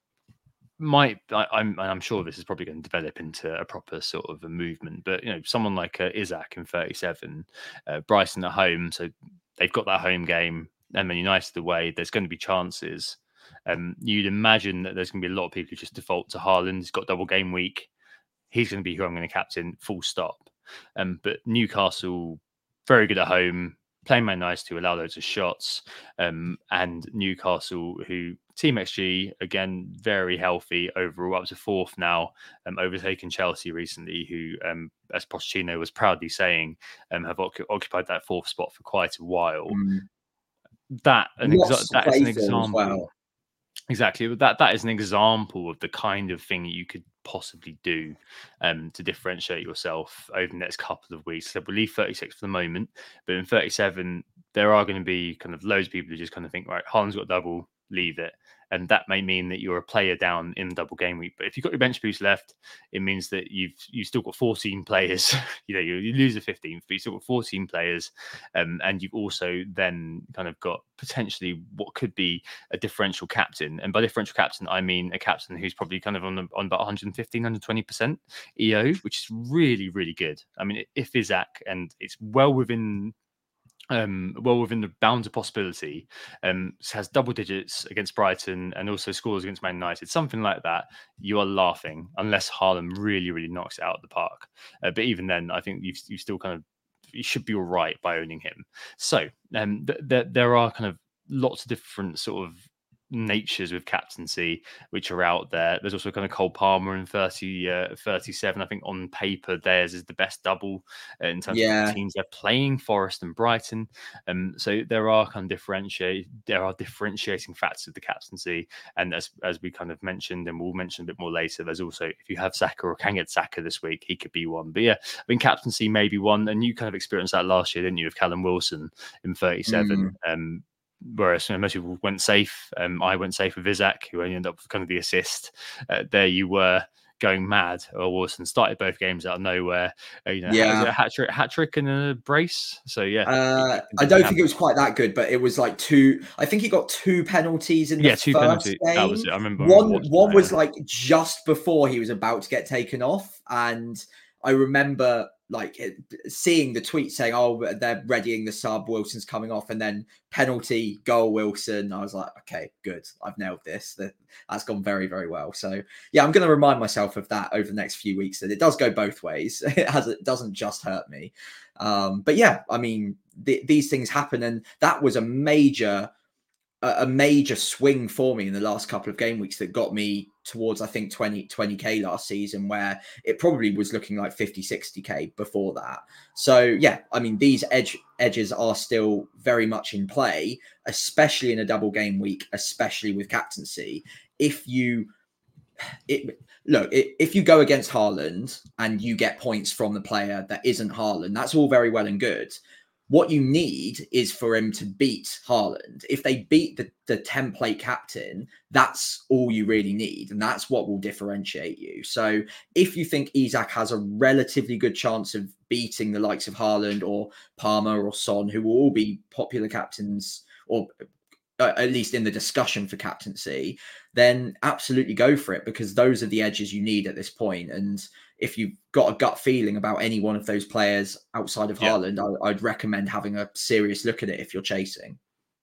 might, I, I'm, I'm sure this is probably going to develop into a proper sort of a movement, but you know, someone like uh, Isak in thirty-seven, uh, Brighton at home, so they've got that home game, and then United away. There's going to be chances. Um, you'd imagine that there's going to be a lot of people who just default to Haaland. He's got double game week. He's going to be who I'm going to captain. Full stop. Um, but Newcastle, very good at home, playing Man nice to allow loads of shots. Um, and Newcastle, who Team X G, again, very healthy overall, up to fourth now, um, overtaken Chelsea recently, who, um, as Pochettino was proudly saying, um, have oc- occupied that fourth spot for quite a while. Mm. That, an exa- that is an example. Well. Exactly. That that is an example of the kind of thing you could possibly do um, to differentiate yourself over the next couple of weeks. So we'll leave thirty-six for the moment, but in thirty-seven, there are going to be kind of loads of people who just kind of think, right, Haaland's got double, leave it. And that may mean that you're a player down in the double game week. But if you've got your bench boost left, it means that you've you've still got fourteen players. you know, you, you lose a fifteenth, but you've still got fourteen players. Um, and you've also then kind of got potentially what could be a differential captain. And by differential captain, I mean a captain who's probably kind of on, the, on about one fifteen, one twenty percent E O, which is really, really good. I mean, if Isak, and it's well within Um, well within the bounds of possibility, um, has double digits against Brighton and also scores against Man United, something like that, you are laughing unless Haaland really, really knocks it out of the park. Uh, but even then, I think you you still kind of you should be all right by owning him. So um, th- th- there are kind of lots of different sort of natures with captaincy which are out there. There's also kind of Cole Palmer in thirty, uh, thirty-seven. I think on paper theirs is the best double uh, in terms Yeah. of the teams they're playing, Forest and Brighton. Um, so there are kind of differentiate there are differentiating factors of the captaincy, and as as we kind of mentioned, and we'll mention a bit more later, there's also, if you have Saka or can get Saka this week, he could be one. But yeah, I mean, captaincy may be one, and you kind of experienced that last year, didn't you, with Callum Wilson in thirty-seven? Mm. Um, Whereas you know, most people went safe. Um, I went safe with Isak, who only ended up with kind of the assist. Uh, there you were going mad. Or Wilson started both games out of nowhere. Uh, you know, yeah, a hat trick, hat trick and a brace. So yeah, uh, I don't think it was quite that good, but it was like two. I think he got two penalties in the yeah, two first penalties. game. That was it. I remember one. One that, was yeah. like just before he was about to get taken off, and I remember like it, seeing the tweet saying, "Oh, they're readying the sub. Wilson's coming off," and then penalty goal Wilson. I was like, "Okay, good. I've nailed this. That that's gone very, very well." So yeah, I'm going to remind myself of that over the next few weeks. That it does go both ways. It has. It doesn't just hurt me. Um, but yeah, I mean, th- these things happen, and that was a major. a major swing for me in the last couple of game weeks that got me towards, I think, twenty, twenty K last season, where it probably was looking like fifty, sixty K before that. So, yeah, I mean, these edge edges are still very much in play, especially in a double game week, especially with captaincy. If you it, look, it, if you go against Haaland and you get points from the player that isn't Haaland, that's all very well and good. What you need is for him to beat Haaland. If they beat the, the template captain, that's all you really need. And that's what will differentiate you. So if you think Isak has a relatively good chance of beating the likes of Haaland or Palmer or Son, who will all be popular captains, or uh, at least in the discussion for captaincy, then absolutely go for it, because those are the edges you need at this point. And if you've got a gut feeling about any one of those players outside of yeah. Haaland, I, I'd recommend having a serious look at it if you're chasing.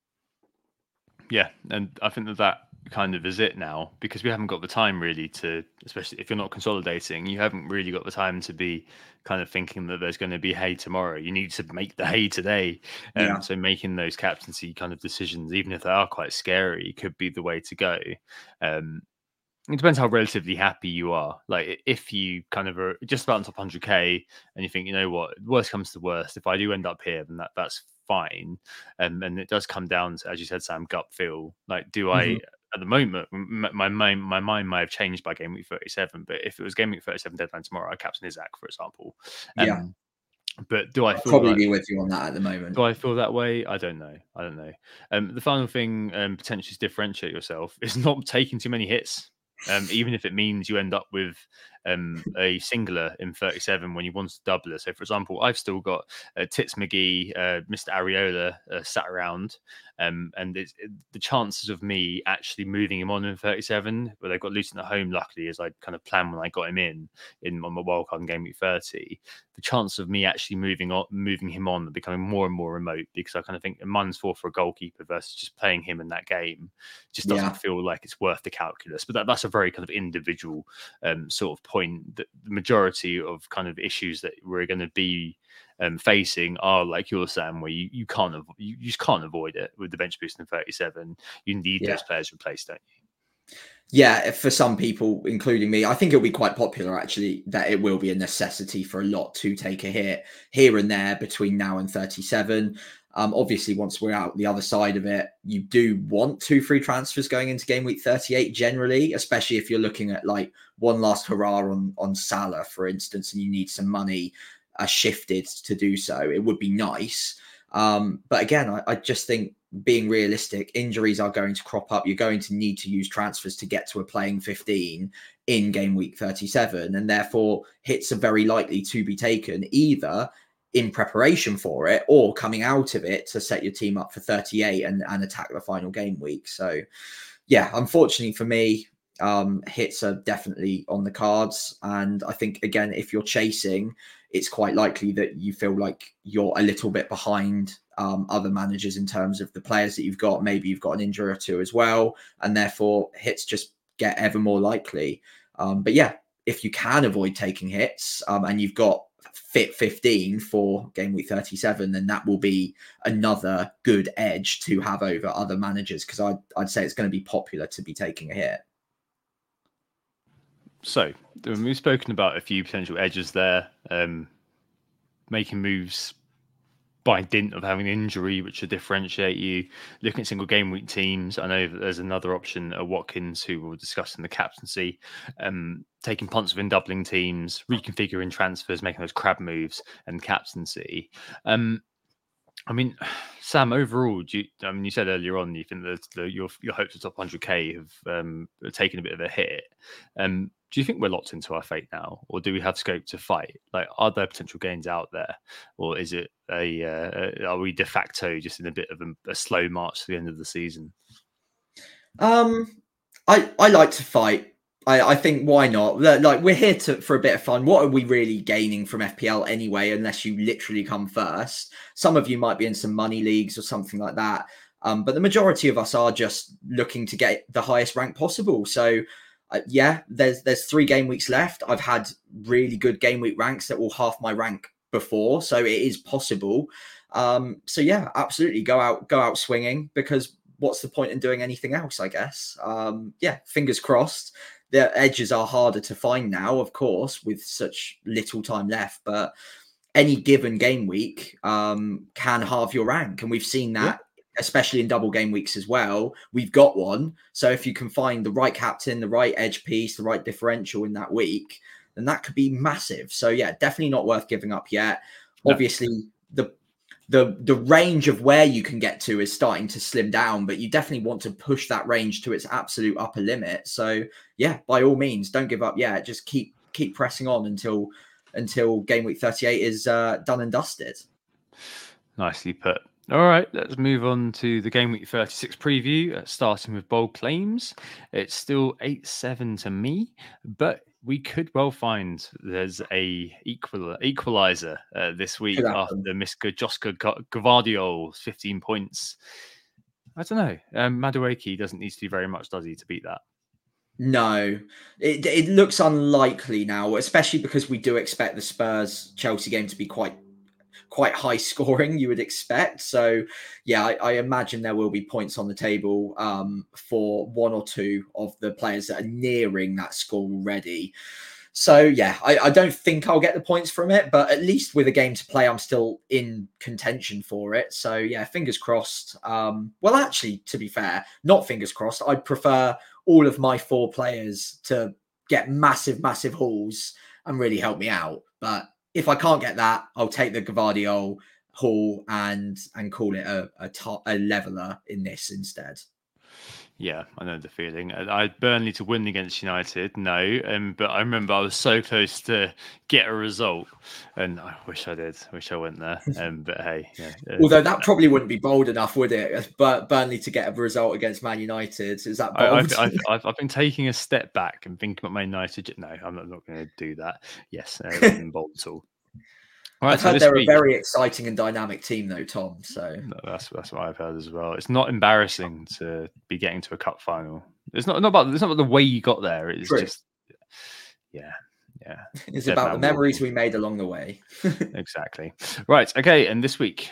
Yeah, and I think that that kind of is it now, because we haven't got the time really to, especially if you're not consolidating, you haven't really got the time to be kind of thinking that there's going to be hay tomorrow. You need to make the hay today. Um, yeah. So making those captaincy kind of decisions, even if they are quite scary, could be the way to go. Um, It depends how relatively happy you are. Like if you kind of are just about on top one hundred k and you think, you know what, worst comes to worst, if I do end up here, then that that's fine. Um, and it does come down to, as you said, Sam, gut feel. Like, do I Mhm. at the moment m- my mind my mind may have changed by game week thirty-seven, but if it was game week thirty-seven deadline tomorrow, I'd captain Isaac, for example. Yeah, Um, but do I I'll feel probably like be with you on that at the moment. do I feel that way? I don't know. I don't know. Um, the final thing, um, potentially to differentiate yourself, is not taking too many hits. Um, even if it means you end up with um, a singular in thirty-seven when you want to double it. So, for example, I've still got uh, Tits McGee, uh, Mister Areola uh, sat around, um, and it's, it, the chances of me actually moving him on in thirty-seven, where they've got Luton at home, luckily, as I kind of planned when I got him in in on my wildcard in game week thirty. The chance of me actually moving on, moving him on, becoming more and more remote, because I kind of think a minus four for a goalkeeper versus just playing him in that game just doesn't Yeah. feel like it's worth the calculus. But that, that's a very kind of individual um, sort of point. That the majority of kind of issues that we're going to be um, facing are like you're saying, where you, you can't av- you, you just can't avoid it with the bench boost in thirty-seven. You need Yeah. those players replaced, don't you? Yeah, for some people, including me, I think it'll be quite popular actually, that it will be a necessity for a lot to take a hit here and there between now and thirty-seven. Um, obviously, once we're out the other side of it, you do want two free transfers going into game week thirty-eight generally, especially if you're looking at like one last hurrah on, on Salah, for instance, and you need some money uh, shifted to do so. It would be nice. Um, but again, I, I just think being realistic, injuries are going to crop up. You're going to need to use transfers to get to a playing fifteen in game week thirty-seven. And therefore, hits are very likely to be taken either in preparation for it or coming out of it to set your team up for thirty-eight and, and attack the final game week. So, yeah, unfortunately for me, um, hits are definitely on the cards. And I think, again, if you're chasing, it's quite likely that you feel like you're a little bit behind um, other managers in terms of the players that you've got. Maybe you've got an injury or two as well, and therefore hits just get ever more likely. Um, but yeah, if you can avoid taking hits um, and you've got fit fifteen for game week thirty-seven, then that will be another good edge to have over other managers, because I'd, I'd say it's going to be popular to be taking a hit. So we've spoken about a few potential edges there, um, making moves by dint of having an injury, which should differentiate you. Looking at single game week teams, I know that there's another option, uh, Watkins, who we'll discuss in the captaincy, um, taking punts within doubling teams, reconfiguring transfers, making those crab moves, and captaincy. Um, I mean, Sam, overall, do you, I mean, you said earlier on you think that the, your your hopes of top one hundred k have um, taken a bit of a hit. Um, do you think we're locked into our fate now, or do we have scope to fight? Like, are there potential gains out there, or is it a uh, are we de facto just in a bit of a, a slow march to the end of the season? Um, I I like to fight. I, I think why not? Like, we're here to for a bit of fun. What are we really gaining from F P L anyway, unless you literally come first? Some of you might be in some money leagues or something like that. Um, but the majority of us are just looking to get the highest rank possible. So uh, yeah, there's there's three game weeks left. I've had really good game week ranks that will half my rank before, so it is possible. Um, so yeah, absolutely go out go out swinging, because what's the point in doing anything else, I guess? Um, yeah, fingers crossed. The edges are harder to find now, of course, with such little time left, but any given game week um, can halve your rank. And we've seen that, yeah, especially in double game weeks as well. We've got one. So if you can find the right captain, the right edge piece, the right differential in that week, then that could be massive. So yeah, definitely not worth giving up yet. No. Obviously, the the the range of where you can get to is starting to slim down, but you definitely want to push that range to its absolute upper limit. So yeah, by all means, don't give up yet. Just keep keep pressing on until until game week thirty-eight is uh, done and dusted. Nicely put. All right, let's move on to the game week thirty-six preview, uh, starting with bold claims. It's still eight seven to me, but we could well find there's a equal equalizer uh, this week after Mister Joska Gvardiol, fifteen points. I don't know. Um, Madueke doesn't need to do very much, does he, to beat that? No, it, it looks unlikely now, especially because we do expect the Spurs Chelsea game to be quite quite high scoring, you would expect. So, yeah, I, I imagine there will be points on the table um, for one or two of the players that are nearing that score already. So, yeah, I, I don't think I'll get the points from it, but at least with a game to play, I'm still in contention for it. So, yeah, fingers crossed. Um, well, actually, to be fair, not fingers crossed. I'd prefer all of my four players to get massive, massive hauls and really help me out. But if I can't get that, I'll take the Gvardiol haul and and call it a, a, top, a leveler in this instead. Yeah, I know the feeling. I had Burnley to win against United, no, um, but I remember I was so close to get a result, and I wish I did. I wish I went there. Um, but hey, yeah. Uh, Although that probably wouldn't be bold enough, would it? But Burnley to get a result against Man United, is that bold? I, I've, I've, I've, I've been taking a step back and thinking about Man United. No, I'm not, not going to do that. Yes, uh, it wasn't bold at all. Right, I've so heard they're week, a very exciting and dynamic team, though, Tom. So that's that's what I've heard as well. It's not embarrassing to be getting to a cup final. It's not, not about it's not about the way you got there. It's True. just yeah, yeah. It's Dead about the memories walking. we made along the way. Exactly. Right. Okay. And this week,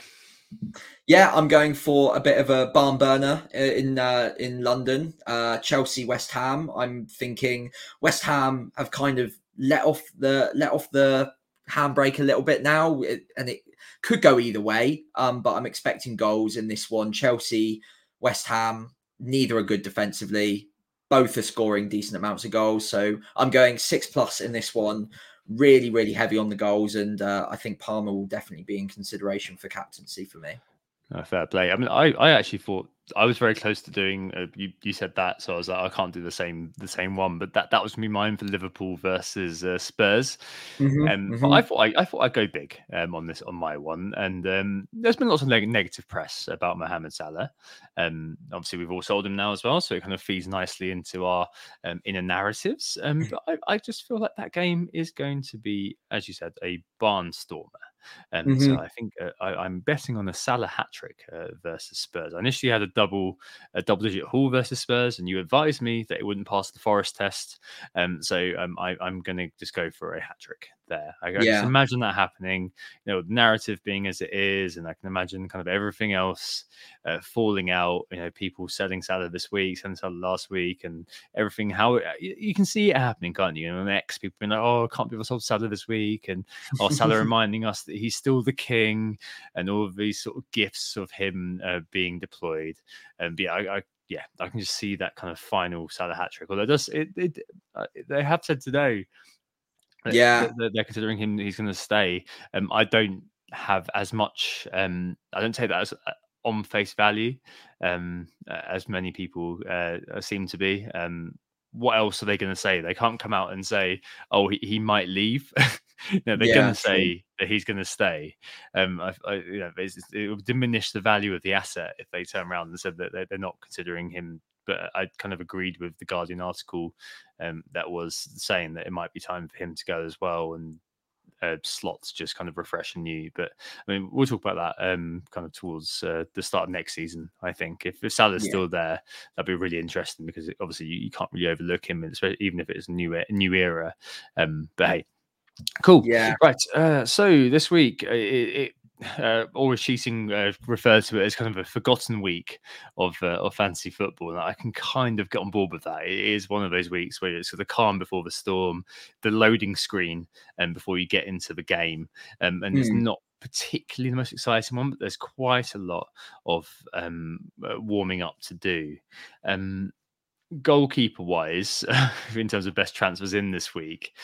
yeah, I'm going for a bit of a barn burner in uh, in London. Uh, Chelsea, West Ham. I'm thinking West Ham have kind of let off the let off the. handbrake a little bit now, it, and it could go either way, um but I'm expecting goals in this one. Chelsea, West Ham, neither are good defensively, both are scoring decent amounts of goals, so I'm going six plus in this one. Really really heavy on the goals, and uh, I think Palmer will definitely be in consideration for captaincy for me. Oh, fair play. I mean, I, I actually thought I was very close to doing. Uh, you you said that, so I was like, I can't do the same the same one. But that that was me mine for Liverpool versus uh, Spurs. Mm-hmm, um, mm-hmm. But I thought I, I thought I'd go big um, on this on my one. And um, there's been lots of neg- negative press about Mohamed Salah. Um, obviously we've all sold him now as well, so it kind of feeds nicely into our um, inner narratives. Um, but I, I just feel like that game is going to be, as you said, a barnstormer. And mm-hmm. so I think uh, I, I'm betting on a Salah hat trick uh, versus Spurs. I initially had a double, a double-digit haul versus Spurs, and you advised me that it wouldn't pass the Forest test. Um, so um, I, I'm going to just go for a hat trick there. I, I yeah. just imagine that happening. You know, the narrative being as it is, and I can imagine kind of everything else uh, falling out. You know, people selling Salah this week, selling Salah last week, and everything. How it, you, you can see it happening, can't you? And the next people being like, "Oh, can't believe I sold Salah this week," and oh, Salah reminding us that he's still the king, and all of these sort of gifts of him uh, being deployed. And yeah, I, I yeah, I can just see that kind of final Salah hat trick. Although it does, it, it uh, they have said today, that, yeah, that they're considering him he's going to stay. Um, I don't have as much. Um, I don't take that as uh, on face value, um, as many people uh, seem to be. Um, what else are they going to say? They can't come out and say, "Oh, he, he might leave." No, they're yeah, going to say true. that he's going to stay. Um, I, I, you know, it will diminish the value of the asset if they turn around and said that they're, they're not considering him. But I kind of agreed with the Guardian article um, that was saying that it might be time for him to go as well, and uh, slots just kind of refresh and new. But I mean, we'll talk about that um, kind of towards uh, the start of next season. I think if, if Salah's yeah. still there, that'd be really interesting, because it, obviously you, you can't really overlook him, especially even if it's a new a new era. Um, but hey. Cool. Yeah. Right. Uh, so this week, it, it uh, always cheating uh, refers to it as kind of a forgotten week of uh, of fantasy football, and I can kind of get on board with that. It is one of those weeks where it's the calm before the storm, the loading screen, and um, before you get into the game, um, and mm. it's not particularly the most exciting one, but there's quite a lot of um, uh, warming up to do. Um, goalkeeper wise, in terms of best transfers in this week.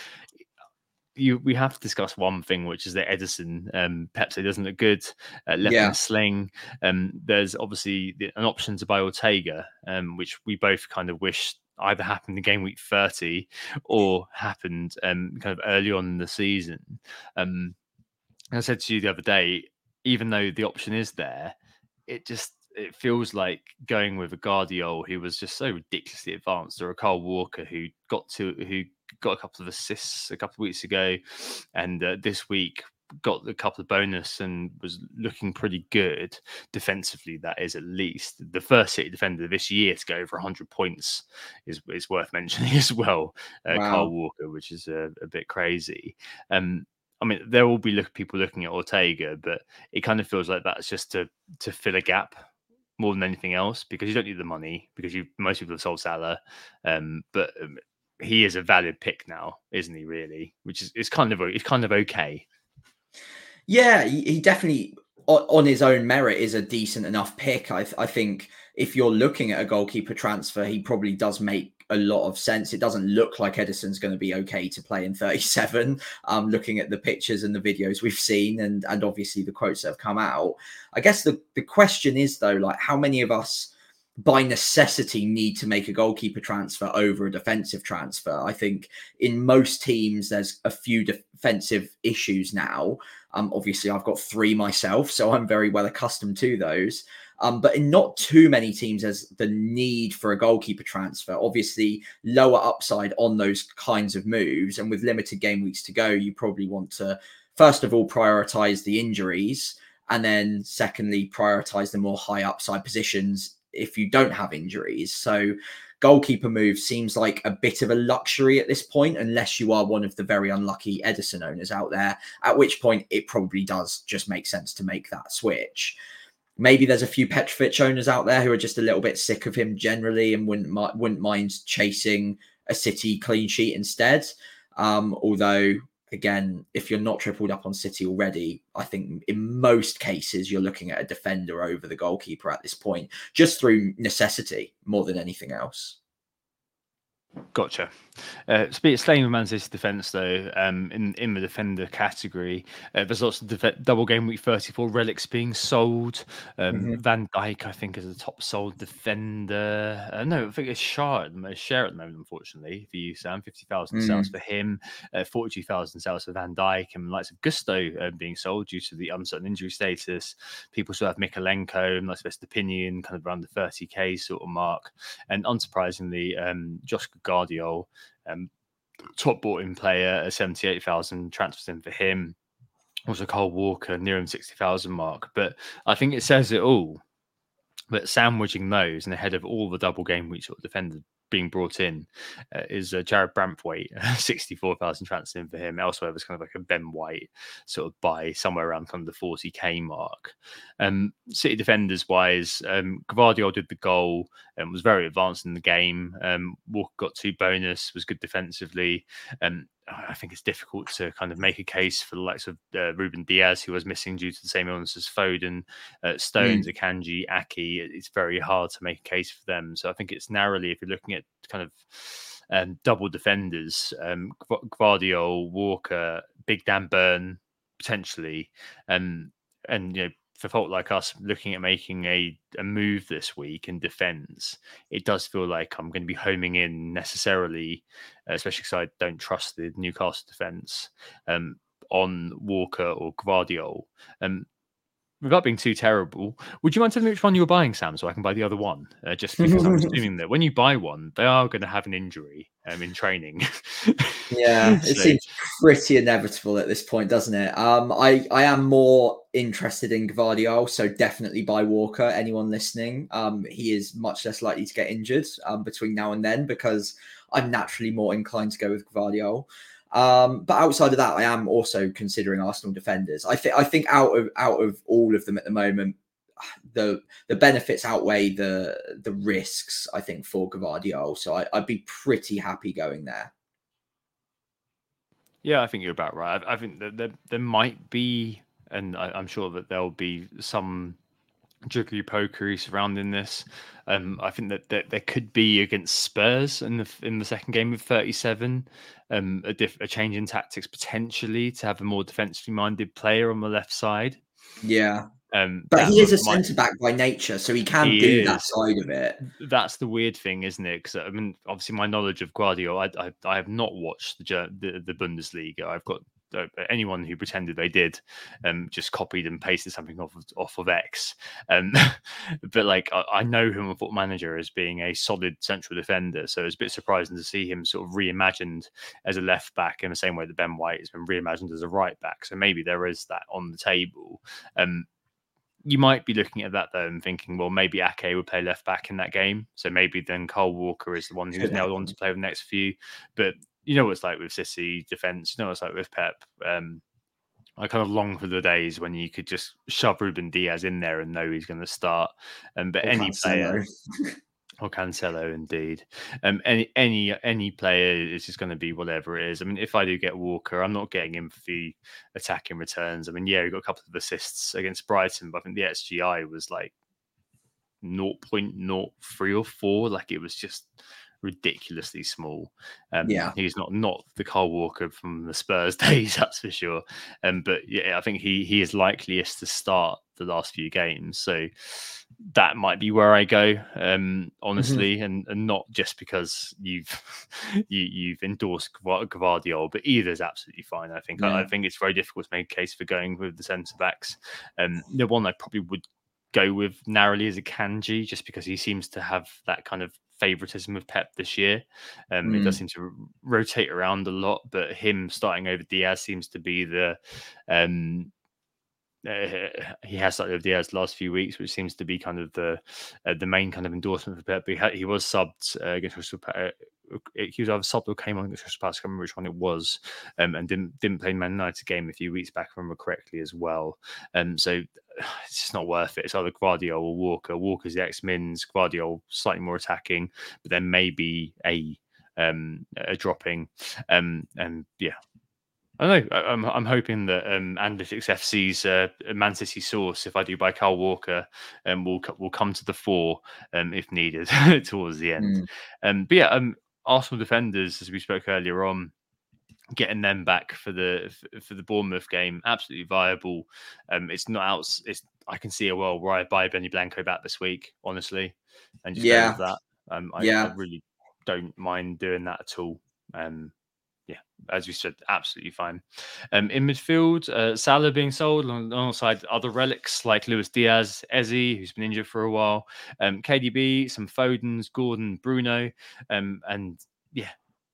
You, we have to discuss one thing, which is that Ederson, um, Pepsi doesn't look good. Uh, left yeah. in a sling. Um, there's obviously the, an option to buy Ortega, um, which we both kind of wish either happened in game week thirty or happened um, kind of early on in the season. Um, I said to you the other day, even though the option is there, it just it feels like going with a Gvardiol who was just so ridiculously advanced, or a Kyle Walker who got to who got a couple of assists a couple of weeks ago, and uh, this week got a couple of bonus and was looking pretty good defensively. That is, at least the first City defender this year to go over one hundred points is is worth mentioning as well. Uh, wow. Kyle Walker, which is a, a bit crazy. Um, I mean, there will be look, people looking at Ortega, but it kind of feels like that's just to to fill a gap more than anything else, because you don't need the money, because you most people have sold Salah, um, but um, he is a valid pick now, isn't he? Really, which is it's kind of it's kind of okay. Yeah, he, he definitely, on his own merit, is a decent enough pick. I, I think if you're looking at a goalkeeper transfer, he probably does make a lot of sense. It doesn't look like Ederson's going to be okay to play in thirty-seven. Um, looking at the pictures and the videos we've seen, and and obviously the quotes that have come out. I guess the the question is though, like, how many of us by necessity need to make a goalkeeper transfer over a defensive transfer? I think in most teams there's a few defensive issues now. Um, obviously I've got three myself, so I'm very well accustomed to those. Um, but in not too many teams, there's the need for a goalkeeper transfer. Obviously, lower upside on those kinds of moves. And with limited game weeks to go, you probably want to, first of all, prioritize the injuries. And then secondly, prioritize the more high upside positions if you don't have injuries. So goalkeeper move seems like a bit of a luxury at this point, unless you are one of the very unlucky Ederson owners out there, at which point it probably does just make sense to make that switch. Maybe there's a few Petrovic owners out there who are just a little bit sick of him generally and wouldn't wouldn't mind chasing a City clean sheet instead. Um, although, again, if you're not tripled up on City already, I think in most cases you're looking at a defender over the goalkeeper at this point, just through necessity more than anything else. Gotcha. Uh, staying with Man City's defence, though, um, in in the defender category, uh, there's lots of def- double game week thirty-four relics being sold. Um, mm-hmm. Van Dijk, I think, is the top sold defender. Uh, no, I think it's Shah at the most share at the moment, unfortunately, for you, Sam. fifty thousand mm. sales for him, uh, forty-two thousand sales for Van Dijk, and lots of Gusto uh, being sold due to the uncertain injury status. People still have Mikalenko, and that's best opinion, kind of around the thirty K sort of mark. And unsurprisingly, um, Josh Guardiol, Um, top bought in player at seventy-eight thousand, transfers in for him. Also Kyle Walker near him sixty thousand mark. But I think it says it all. But sandwiching those and ahead of all the double game week sort of defenders being brought in uh, is uh, Jared Braithwaite, sixty-four thousand transfers in for him. Elsewhere, there's kind of like a Ben White sort of buy somewhere around kind of the forty K mark. Um, City defenders wise, um, Gvardiol did the goal and was very advanced in the game. Um, Walker got two bonus, was good defensively. Um, I think it's difficult to kind of make a case for the likes of uh, Ruben Diaz, who was missing due to the same illness as Foden, uh, Stones, mm. Akanji, Aki. It's very hard to make a case for them. So I think it's narrowly, if you're looking at kind of um, double defenders, um, Gvardiol, Walker, Big Dan Burn, potentially, um, and you know, for folk like us looking at making a, a move this week in defence, it does feel like I'm going to be homing in necessarily, uh, especially because I don't trust the Newcastle defence, um, on Walker or Gvardiol. Um, without being too terrible, would you mind telling me which one you were buying, Sam, so I can buy the other one? Uh, just because I'm assuming that when you buy one, they are going to have an injury um, in training. Yeah, so. It seems pretty inevitable at this point, doesn't it? Um, I, I am more interested in Gvardiol, so definitely buy Walker. Anyone listening, um, he is much less likely to get injured um, between now and then, because I'm naturally more inclined to go with Gvardiol. Um, but outside of that, I am also considering Arsenal defenders. I think I think out of out of all of them at the moment, the the benefits outweigh the the risks, I think, for Gvardiol. So I, I'd be pretty happy going there. Yeah, I think you're about right. I, I think that there, there might be, and I, I'm sure that there'll be some jiggery pokery surrounding this. Um, I think that, that there could be against Spurs in the in the second game of thirty-seven, um, a, diff, a change in tactics potentially to have a more defensively minded player on the left side. Yeah, um, but he is a centre back by nature, so he can he do is. that side of it. That's the weird thing, isn't it? Because I mean, obviously, my knowledge of Gvardiol, I, I I have not watched the the, the Bundesliga. I've got. Uh, anyone who pretended they did um just copied and pasted something off of, off of X, um but like I, I know him on Football Manager as being a solid central defender, so it's a bit surprising to see him sort of reimagined as a left back in the same way that Ben White has been reimagined as a right back. So maybe there is that on the table. Um you might be looking at that though and thinking, well, maybe Ake would play left back in that game, so maybe then Kyle Walker is the one who's nailed on to play the next few. But you know what it's like with City defence, you know what it's like with Pep. Um, I kind of long for the days when you could just shove Ruben Diaz in there and know he's going to start. Um, but Or any Cancelo. player, or Cancelo, indeed, um, any any any player is just going to be whatever it is. I mean, if I do get Walker, I'm not getting him for the attacking returns. I mean, yeah, he got a couple of assists against Brighton, but I think the X G I was like zero point zero three or four. Like it was just ridiculously small. Um, Yeah. he's not not the Kyle Walker from the Spurs days, that's for sure. Um, but yeah, I think he he is likeliest to start the last few games. So that might be where I go, um, honestly, mm-hmm. and, and not just because you've you, you've endorsed Gvardiol, but either is absolutely fine. I think yeah. I, I think it's very difficult to make a case for going with the centre backs. Um, the one I probably would go with narrowly is a Kanji, just because he seems to have that kind of favoritism with Pep this year. Um, mm. It does seem to r- rotate around a lot, but him starting over Diaz seems to be the um, uh, he has started over Diaz the last few weeks, which seems to be kind of the uh, the main kind of endorsement for Pep. He, had, he was subbed uh, against Crystal Palace. He was either subbed or came on against Crystal Palace. I can't remember which one it was, um, and didn't didn't play Man United game a few weeks back, if I remember correctly, as well. Um, so it's just not worth it. It's either Gvardiol or Walker. Walker's the X-Mins, Gvardiol slightly more attacking, but then maybe a um, a dropping, um, and yeah. I don't know. I'm I'm hoping that um, Analytics F C's uh, Man City source, if I do buy Kyle Walker, um, will will come to the fore um, if needed towards the end. Mm. Um, but yeah, um, Arsenal defenders, as we spoke earlier on, getting them back for the for the Bournemouth game, absolutely viable. Um, it's not out. It's I can see a world where I buy Benny Blanco back this week, honestly, and just yeah. go with that. Um, I, yeah. I really don't mind doing that at all. Um. Yeah, as you said, absolutely fine. Um, in midfield, uh, Salah being sold alongside other relics like Luis Diaz, Eze, who's been injured for a while, um, K D B, some Fodens, Gordon, Bruno, um, and yeah,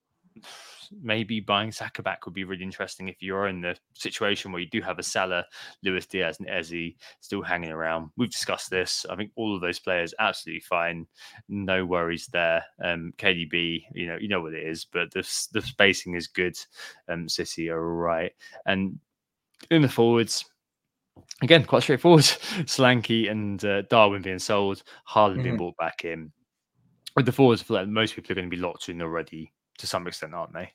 maybe buying Saka back would be really interesting if you're in the situation where you do have a Salah, Luis Diaz, and Eze still hanging around. We've discussed this. I think all of those players absolutely fine. No worries there. Um, K D B, you know, you know what it is, but the the spacing is good. Um, City are all right, and in the forwards. Again, quite straightforward. Solanke and uh, Darwin being sold, Haaland mm-hmm. being brought back in. With the forwards, I feel like most people are going to be locked in already to some extent, aren't they?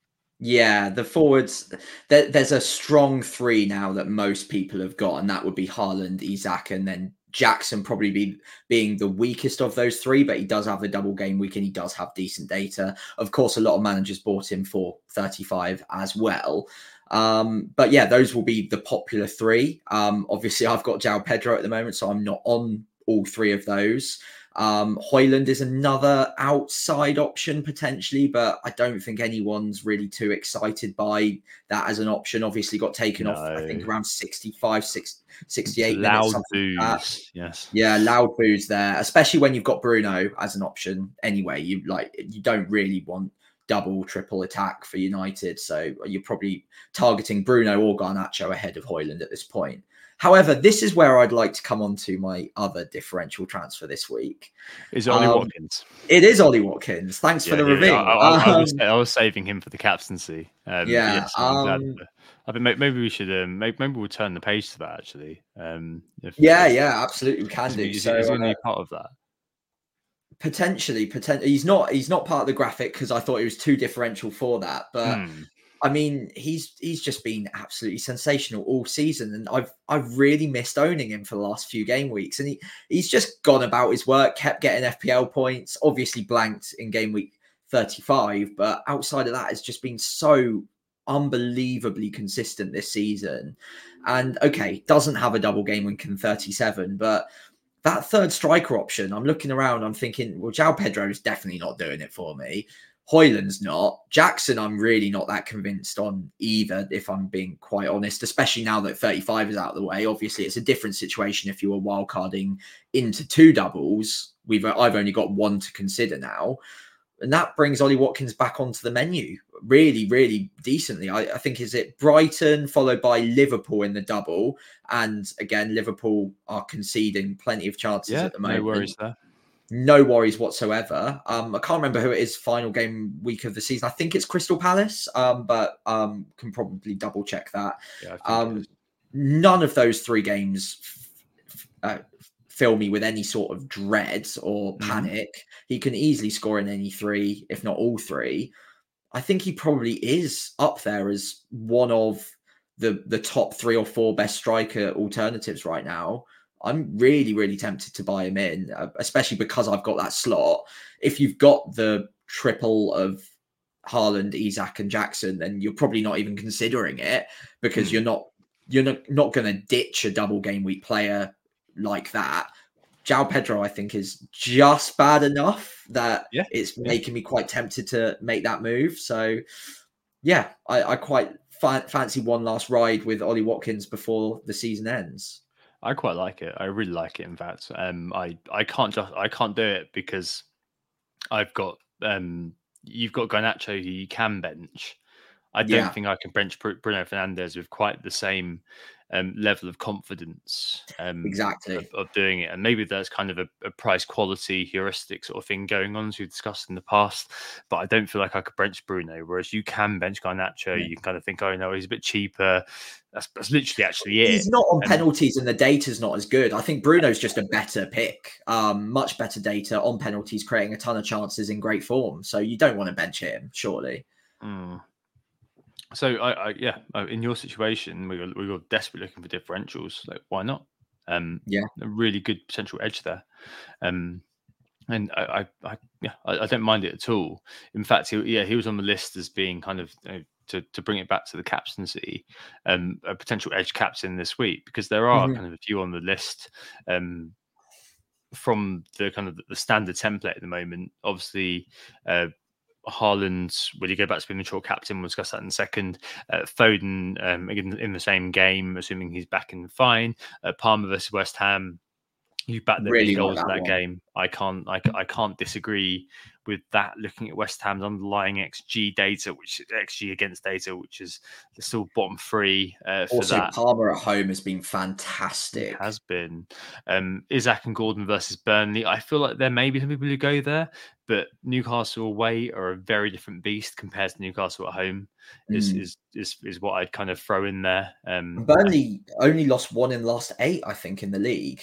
Yeah, the forwards, there, there's a strong three now that most people have got, and that would be Haaland, Isak, and then Jackson probably be being the weakest of those three, but he does have a double game week and he does have decent data. Of course, a lot of managers bought him for thirty-five as well. Um, but yeah, those will be the popular three. Um, obviously, I've got João Pedro at the moment, so I'm not on all three of those. Um, Højlund is another outside option potentially, but I don't think anyone's really too excited by that as an option. Obviously got taken no. off, I think around sixty-five, sixty, sixty-eight loud minutes. Boos. Like yes. Yeah, loud boos there, especially when you've got Bruno as an option anyway. You like, you don't really want double, triple attack for United. So you're probably targeting Bruno or Garnacho ahead of Højlund at this point. However, this is where I'd like to come on to my other differential transfer this week. Is it Ollie um, Watkins? It is Ollie Watkins. Thanks yeah, for the yeah, reveal. I, I, I, um, was, I was saving him for the captaincy. Um, yeah. Yes, I'm um, glad. I think maybe we should. Um, maybe, maybe we'll turn the page to that actually. Um, if, yeah, if, yeah, absolutely, we can is, do. Is, so, is he going to uh, be part of that? Potentially, potentially. He's not. He's not part of the graphic because I thought he was too differential for that. But Hmm. I mean, he's he's just been absolutely sensational all season, and I've I've really missed owning him for the last few game weeks. And he he's just gone about his work, kept getting F P L points. Obviously blanked in game week thirty-five, but outside of that, it's just been so unbelievably consistent this season. And okay, doesn't have a double game week in thirty-seven, but that third striker option, I'm looking around, I'm thinking, well, João Pedro is definitely not doing it for me. Højlund's not. Jackson, I'm really not that convinced on either, if I'm being quite honest, especially now that thirty-five is out of the way. Obviously, it's a different situation if you were wildcarding into two doubles. We've I've only got one to consider now. And that brings Ollie Watkins back onto the menu really, really decently. I, I think, is it Brighton followed by Liverpool in the double? And again, Liverpool are conceding plenty of chances yeah, at the moment. No worries there. no worries whatsoever. Um, I can't remember who it is. Final game week of the season. I think it's Crystal Palace. Um, but um, can probably double check that. Yeah, I think Um, none of those three games uh, fill me with any sort of dread or panic. Mm-hmm. He can easily score in any three, if not all three. I think he probably is up there as one of the the top three or four best striker alternatives right now. I'm really, really tempted to buy him in, uh, especially because I've got that slot. If you've got the triple of Haaland, Isak, and Jackson, then you're probably not even considering it because mm. you're not you're not, not going to ditch a double game week player like that. João Pedro, I think, is just bad enough that yeah, it's yeah. making me quite tempted to make that move. So, yeah, I, I quite fa- fancy one last ride with Ollie Watkins before the season ends. I quite like it. I really like it. In fact, um, I I can't just I can't do it because I've got um, you've got Garnacho who you can bench. I don't yeah. think I can bench Bruno Fernandes with quite the same um, level of confidence um, exactly of, of doing it. And maybe there's kind of a, a price quality heuristic sort of thing going on as we've discussed in the past. But I don't feel like I could bench Bruno, whereas you can bench Garnacho. Yeah. You can kind of think, oh, no, he's a bit cheaper. That's, that's literally actually it. He's not on and, penalties and the data's not as good. I think Bruno's just a better pick. Um, much better data on penalties, creating a ton of chances in great form. So you don't want to bench him, surely. Mm. So, I, I yeah, in your situation, we were, we were desperately looking for differentials. Like, why not? Um, yeah, a really good potential edge there. Um, and I, I, I yeah, I, I don't mind it at all. In fact, he, yeah, he was on the list as being kind of uh, to to bring it back to the captaincy, um, a potential edge captain this week because there are mm-hmm. kind of a few on the list. Um, from the kind of the standard template at the moment, obviously. Uh, Haaland, will you go back to being the short captain? We'll discuss that in a second. Uh, Foden, um, again, in the same game, assuming he's back in fine. Uh, Palmer versus West Ham. You back the really goals in that one. game. I can't, I, I can't disagree with that. Looking at West Ham's underlying X G data, which X G against data, which is still bottom three uh, for also, that. Palmer at home has been fantastic. It has been. Um, Isak and Gordon versus Burnley. I feel like there may be some people who go there, but Newcastle away are a very different beast compared to Newcastle at home. Is mm. is, is is what I'd kind of throw in there. Um, Burnley only lost one in the last eight, I think, in the league.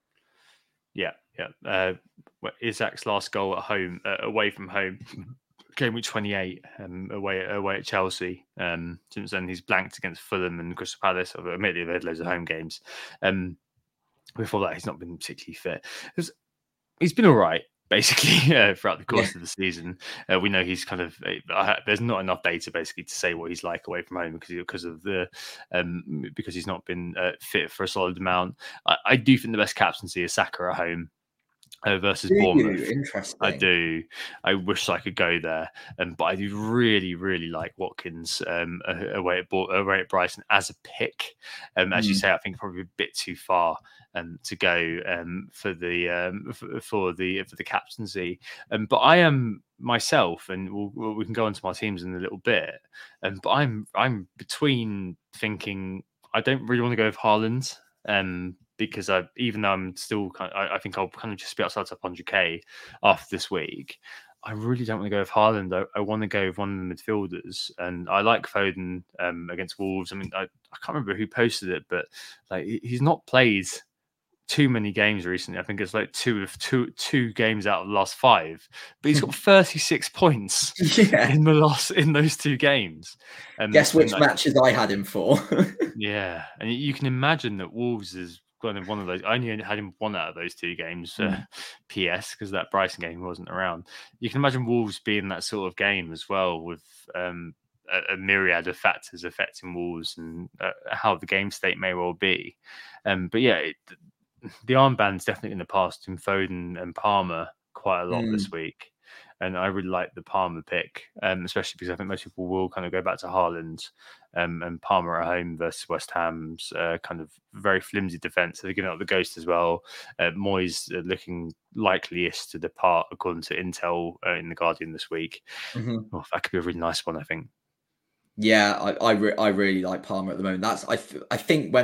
Yeah, yeah. Uh, Isak's last goal at home, uh, away from home, game week twenty-eight, um, away away at Chelsea. Um, since then, he's blanked against Fulham and Crystal Palace. Admittedly, they've had loads of home games. Um, before that, he's not been particularly fit. He's, he's been all right, basically, uh, throughout the course yeah. of the season. Uh, we know he's kind of uh, there's not enough data basically to say what he's like away from home because because of the um, because he's not been uh, fit for a solid amount. I, I do think the best captaincy is Saka at home. Uh, versus do Bournemouth. You? Interesting. I do. I wish I could go there, um, but I do really, really like Watkins um, away at away at Brighton as a pick. Um, as mm. you say, I think probably a bit too far um, to go um, for the um, for, for the for the captaincy. Um, but I am myself, and we'll, we can go on to my teams in a little bit. Um, but I'm I'm between thinking I don't really want to go with Haaland. Um, because I, even though I'm still kind of, I, I think I'll kind of just be outside top one hundred K after this week. I really don't want to go with Haaland. I, I want to go with one of the midfielders, and I like Foden um, against Wolves. I mean, I, I can't remember who posted it, but like he's not played too many games recently. I think it's like two of two two games out of the last five, but he's got thirty-six points yeah. in the last in those two games. Um, Guess which like, matches I had him for. yeah, and you can imagine that Wolves is kind of one of those. I only had him one out of those two games. Uh, mm. P S because that Brighton game wasn't around. You can imagine Wolves being that sort of game as well, with um, a, a myriad of factors affecting Wolves and uh, how the game state may well be. Um, but yeah. It, The armband's definitely in the past in Foden and Palmer quite a lot mm. this week. And I really like the Palmer pick, um, especially because I think most people will kind of go back to Haaland um, and Palmer at home versus West Ham's uh, kind of very flimsy defence. So they're giving up the ghost as well. Uh, Moyes uh, looking likeliest to depart according to Intel uh, in The Guardian this week. Mm-hmm. Oh, that could be a really nice one, I think. Yeah, I I, re- I really like Palmer at the moment. That's I, th- I think when I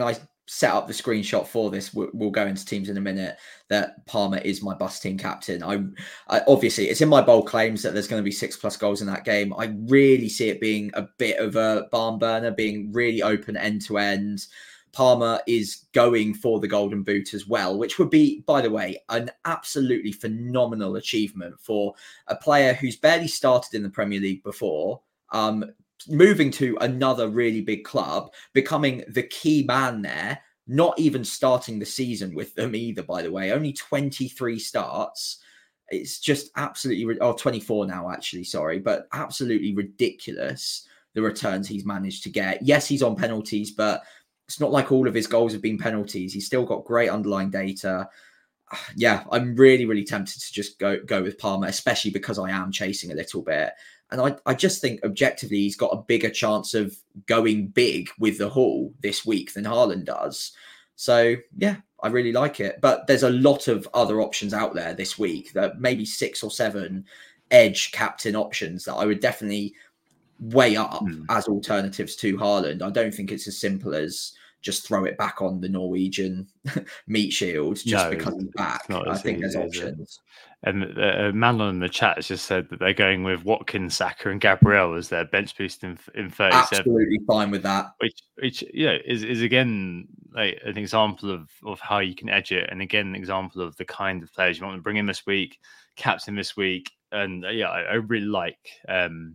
set up the screenshot for this. We'll, we'll go into teams in a minute. That Palmer is my bus team captain. I, I obviously it's in my bold claims that there's going to be six plus goals in that game. I really see it being a bit of a barn burner, being really open end to end. Palmer is going for the golden boot as well, which would be, by the way, an absolutely phenomenal achievement for a player who's barely started in the Premier League before, um, moving to another really big club, becoming the key man there, not even starting the season with them either, by the way, only twenty-three starts. It's just absolutely, oh, twenty-four now, actually, sorry, but absolutely ridiculous, the returns he's managed to get. Yes, he's on penalties, but it's not like all of his goals have been penalties. He's still got great underlying data. Yeah, I'm really, really tempted to just go go with Palmer, especially because I am chasing a little bit. And I, I just think objectively he's got a bigger chance of going big with the haul this week than Haaland does. So, yeah, I really like it. But there's a lot of other options out there this week, that maybe six or seven edge captain options that I would definitely weigh up mm. as alternatives to Haaland. I don't think it's as simple as just throw it back on the Norwegian meat shield just no, because he's back. I think there's options. And uh, Manon in the chat has just said that they're going with Watkins, Saka, and Gabriel as their bench boost in, in thirty-seven. Absolutely fine with that. Which, which you know, is, is again like an example of, of how you can edge it. And again, an example of the kind of players you want to bring in this week, captain this week. And uh, yeah, I, I really like um,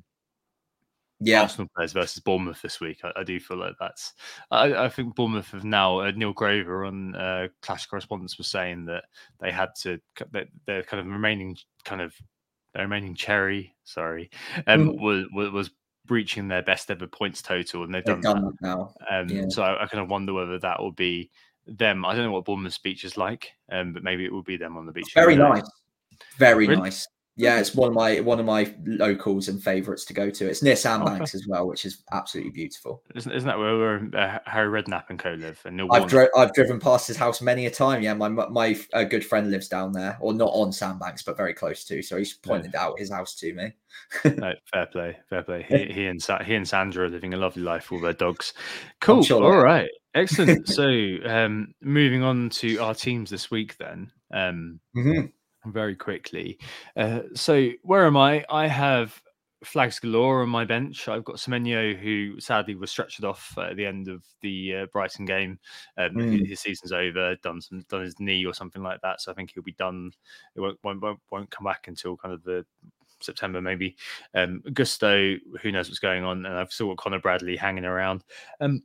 yeah. Arsenal players versus Bournemouth this week. I, I do feel like that's. I, I think Bournemouth have now. Uh, Neil Grover on uh, Clash Correspondence was saying that they had to. That their kind of remaining kind of their remaining cherry. Sorry, um, mm. was, was was breaching their best ever points total, and they've, they've done, done that now. Um, yeah. So I, I kind of wonder whether that will be them. I don't know what Bournemouth's beach is like, um, but maybe it will be them on the beach. Very nice, very really? nice. Yeah, it's one of my one of my locals and favourites to go to. It's near Sandbanks okay. as well, which is absolutely beautiful. Isn't, isn't that where, where uh, Harry Redknapp and co live? And Neil I've dri- I've driven past his house many a time. Yeah, my my uh, good friend lives down there, or not on Sandbanks, but very close to. So he's pointed yeah. out his house to me. No, fair play, fair play. He, he and Sa- he and Sandra are living a lovely life with their dogs. Cool. Sure All right, excellent. So um, moving on to our teams this week, then. Um, mm-hmm. Very quickly. Uh, so where am I? I have flags galore on my bench. I've got Semenyo, who sadly was stretchered off at the end of the uh, Brighton game. Um, mm. His season's over, done some, done his knee or something like that. So I think he'll be done. It won't, won't, won't come back until kind of the September maybe. Um, Gusto, who knows what's going on? And I've still got Connor Bradley hanging around. Um,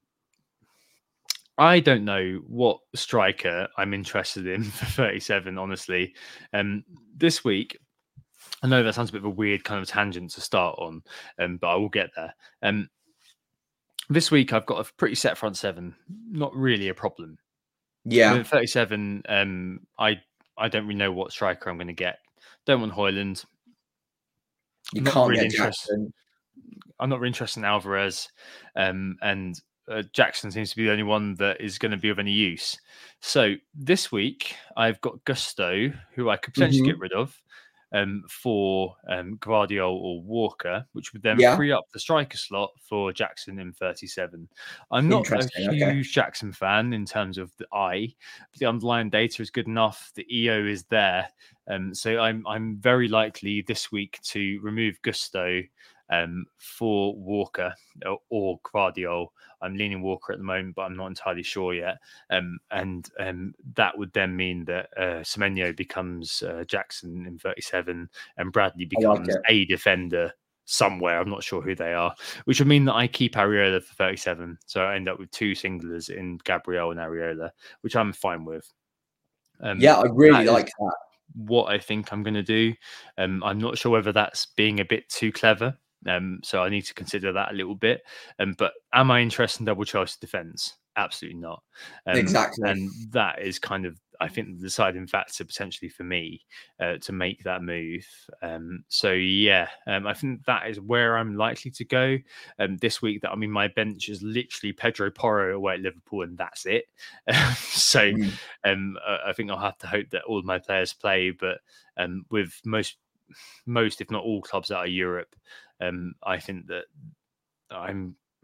I don't know what striker I'm interested in for thirty-seven, honestly. Um, this week, I know that sounds a bit of a weird kind of tangent to start on, um, but I will get there. Um, this week, I've got a pretty set front seven. Not really a problem. Yeah. With thirty-seven, um, I I don't really know what striker I'm going to get. Don't want Højlund. You can't really get Jackson. I'm not really interested in Alvarez. Um, and Uh, Jackson seems to be the only one that is going to be of any use. So this week, I've got Gusto, who I could potentially mm-hmm. get rid of um, for um, Gvardiol or Walker, which would then yeah. free up the striker slot for Jackson in thirty-seven. I'm not a huge okay. Jackson fan in terms of the eye, but the underlying data is good enough. The E O is there. Um, so I'm I'm very likely this week to remove Gusto um, for Walker or, or Gvardiol. I'm leaning Walker at the moment, but I'm not entirely sure yet. Um, and um, that would then mean that uh, Semenyo becomes uh, Jackson in thirty-seven and Bradley becomes like a defender somewhere. I'm not sure who they are, which would mean that I keep Areola for thirty-seven. So I end up with two singlers in Gabriel and Areola, which I'm fine with. Um, yeah, I really that like that. What I think I'm going to do. Um, I'm not sure whether that's being a bit too clever. Um, so I need to consider that a little bit. Um, but am I interested in double Chelsea defence? Absolutely not. Um, exactly. And that is kind of, I think, the deciding factor potentially for me uh, to make that move. Um, so yeah, um, I think that is where I'm likely to go um, this week. That I mean, my bench is literally Pedro Porro away at Liverpool, and that's it. so mm. um, I think I'll have to hope that all of my players play. But um, with most, most if not all clubs out of Europe, um, I think that I'm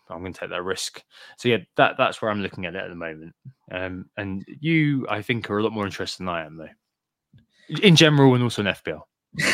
I'm going to take that risk. So yeah, that that's where I'm looking at it at the moment. Um, and you, I think, are a lot more interested than I am, though, in general and also in F P L.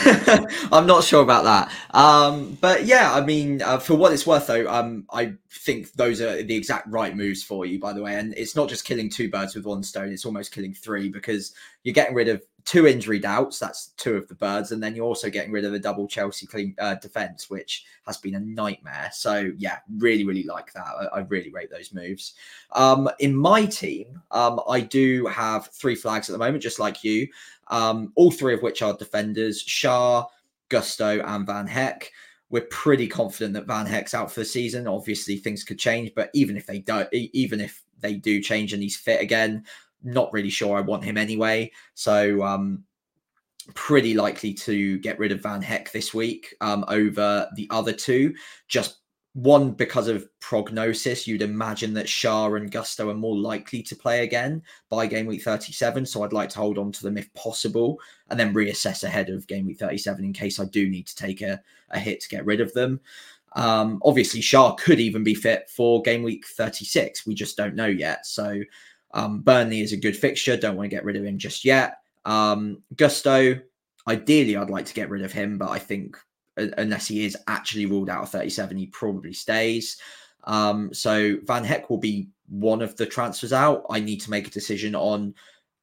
I'm not sure about that. Um, but yeah, I mean, uh, for what it's worth, though, um, I think those are the exact right moves for you, by the way. And it's not just killing two birds with one stone. It's almost killing three, because you're getting rid of two injury doubts. That's two of the birds. And then you're also getting rid of the double Chelsea clean uh, defense, which has been a nightmare. So yeah, really, really like that. I, I really rate those moves. Um, in my team, um, I do have three flags at the moment, just like you. Um, all three of which are defenders: Schär, Gusto, and Van Heck. We're pretty confident that Van Heck's out for the season. Obviously, things could change, but even if they do, even if they do change and he's fit again, not really sure I want him anyway. So, um, pretty likely to get rid of Van Heck this week um, over the other two. Just one, because of prognosis, you'd imagine that Schär and Gusto are more likely to play again by game week thirty-seven. So I'd like to hold on to them if possible, and then reassess ahead of game week thirty-seven in case I do need to take a, a hit to get rid of them. Um, obviously, Schär could even be fit for game week thirty-six. We just don't know yet. So um, Burnley is a good fixture. Don't want to get rid of him just yet. Um, Gusto, ideally, I'd like to get rid of him, but I think unless he is actually ruled out of thirty-seven, he probably stays. Um, so Van Heck will be one of the transfers out. I need to make a decision on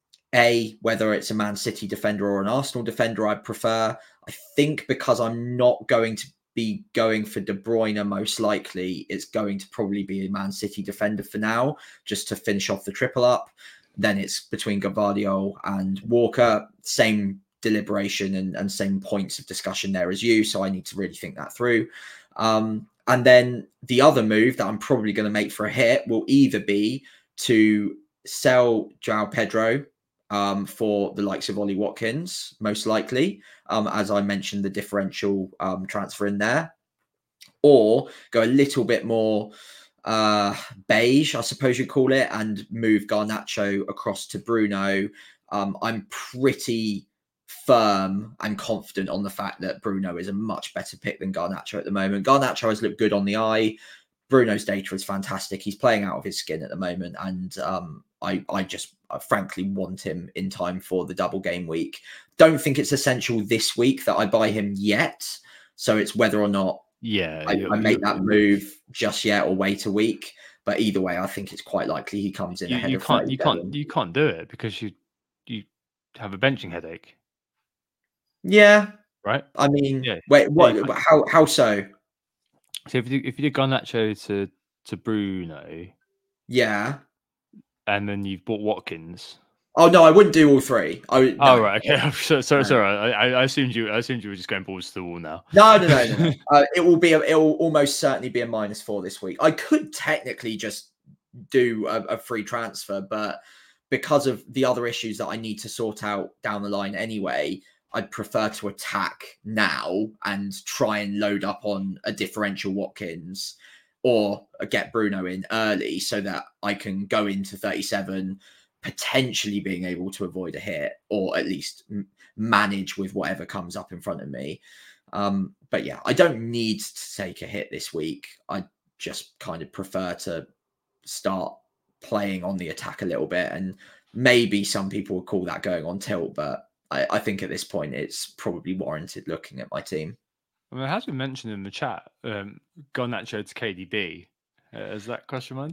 A, whether it's a Man City defender or an Arsenal defender I prefer. I think because I'm not going to be going for De Bruyne, most likely it's going to probably be a Man City defender for now, just to finish off the triple up. Then it's between Gvardiol and Walker. Same deliberation and, and same points of discussion there as you. So I need to really think that through. Um, and then the other move that I'm probably going to make for a hit will either be to sell João Pedro um, for the likes of Ollie Watkins, most likely, um, as I mentioned, the differential um, transfer in there, or go a little bit more uh, beige, I suppose you call it, and move Garnacho across to Bruno. Um, I'm pretty firm and confident on the fact that Bruno is a much better pick than Garnacho at the moment. Garnacho has looked good on the eye. Bruno's data is fantastic. He's playing out of his skin at the moment, and um, I, I just I frankly want him in time for the double game week. Don't think it's essential this week that I buy him yet, so it's whether or not yeah I, I make that move just yet or wait a week. But either way, I think it's quite likely he comes in you, ahead you of can't you thirty-seven. can't you can't do it because you you have a benching headache. Yeah, right. I mean, yeah. wait, what? Yeah, how how so? So if you if you did Garnacho to to Bruno, yeah, and then you've bought Watkins. Oh no, I wouldn't do all three. I would, oh no, right, okay. No, so sorry, no. sorry. I, I assumed you. I assumed you were just going balls to the wall now. No, no, no, no. no. uh, it will be. A, it will almost certainly be a minus four this week. I could technically just do a, a free transfer, but because of the other issues that I need to sort out down the line anyway, I'd prefer to attack now and try and load up on a differential Watkins or get Bruno in early so that I can go into thirty-seven, potentially being able to avoid a hit or at least m- manage with whatever comes up in front of me. Um, but yeah, I don't need to take a hit this week. I just kind of prefer to start playing on the attack a little bit. And maybe some people would call that going on tilt, but I, I think at this point it's probably warranted looking at my team. I mean, it has been mentioned in the chat, um, Garnacho to K D B. Uh, has that crossed your mind?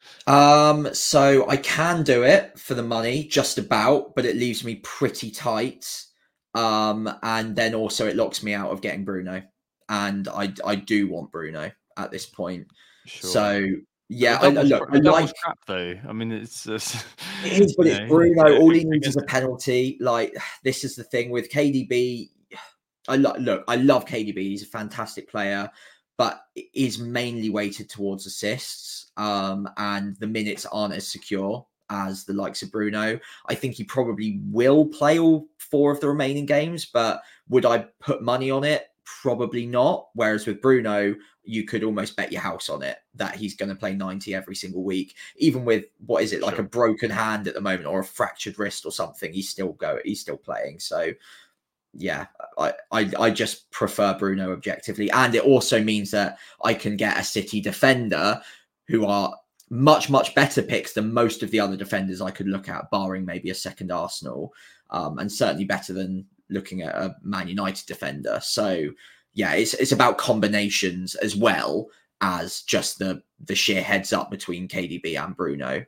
Um, so I can do it for the money, just about, but it leaves me pretty tight. Um, and then also it locks me out of getting Bruno, and I I do want Bruno at this point. Sure. So yeah, I, look, I like crap though. I mean, it's just, it is, but it's know, Bruno. All he needs is a penalty. Like, this is the thing with K D B. I lo- look, I love K D B. He's a fantastic player, but is mainly weighted towards assists. Um, and the minutes aren't as secure as the likes of Bruno. I think he probably will play all four of the remaining games, but would I put money on it? Probably not. Whereas with Bruno, you could almost bet your house on it that he's going to play ninety every single week, even with what is it like sure. a broken hand at the moment or a fractured wrist or something. He's still go. He's still playing. So yeah, I, I I just prefer Bruno objectively, and it also means that I can get a City defender who are much much better picks than most of the other defenders I could look at, barring maybe a second Arsenal, um, and certainly better than looking at a Man United defender. So yeah, it's it's about combinations as well as just the the sheer heads up between K D B and Bruno.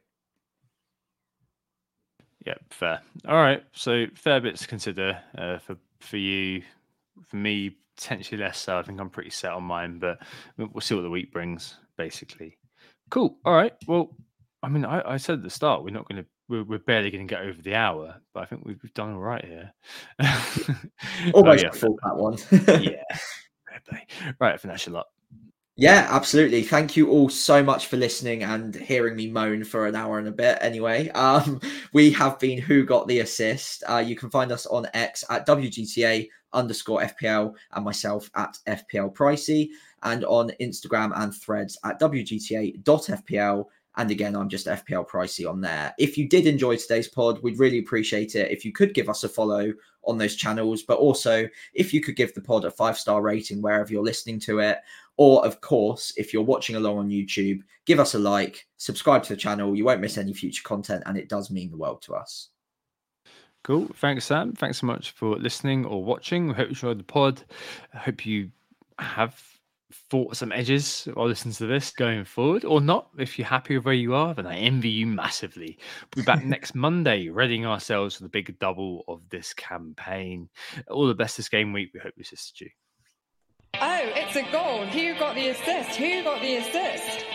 Yeah, fair. All right, so fair bit to consider uh, for for you. For me, potentially less so. I think I'm pretty set on mine, but we'll see what the week brings, basically. Cool. All right. Well, I mean, I, I said at the start, we're not going to, we're, we're barely going to get over the hour, but I think we've, we've done all right here. Almost oh, yeah, full that one. yeah. Right. I think that's a lot. Yeah, absolutely. Thank you all so much for listening and hearing me moan for an hour and a bit. Anyway, um, we have been Who Got the Assist. Uh, you can find us on X at W G T A underscore F P L and myself at F P L Pricey, and on Instagram and Threads at W G T A dot F P L. And again, I'm just F P L Pricey on there. If you did enjoy today's pod, we'd really appreciate it if you could give us a follow on those channels, but also if you could give the pod a five-star rating wherever you're listening to it. Or, of course, if you're watching along on YouTube, give us a like, subscribe to the channel. You won't miss any future content, and it does mean the world to us. Cool. Thanks, Sam. Thanks so much for listening or watching. I hope you enjoyed the pod. I hope you have fought some edges while listening to this going forward, or not. If you're happy with where you are, then I envy you massively. We'll be back next Monday, readying ourselves for the big double of this campaign. All the best this game week. We hope we assisted you. Oh, it's a goal. Who got the assist? Who got the assist?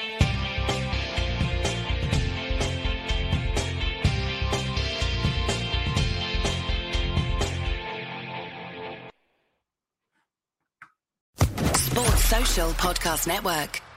Sports Social Podcast Network.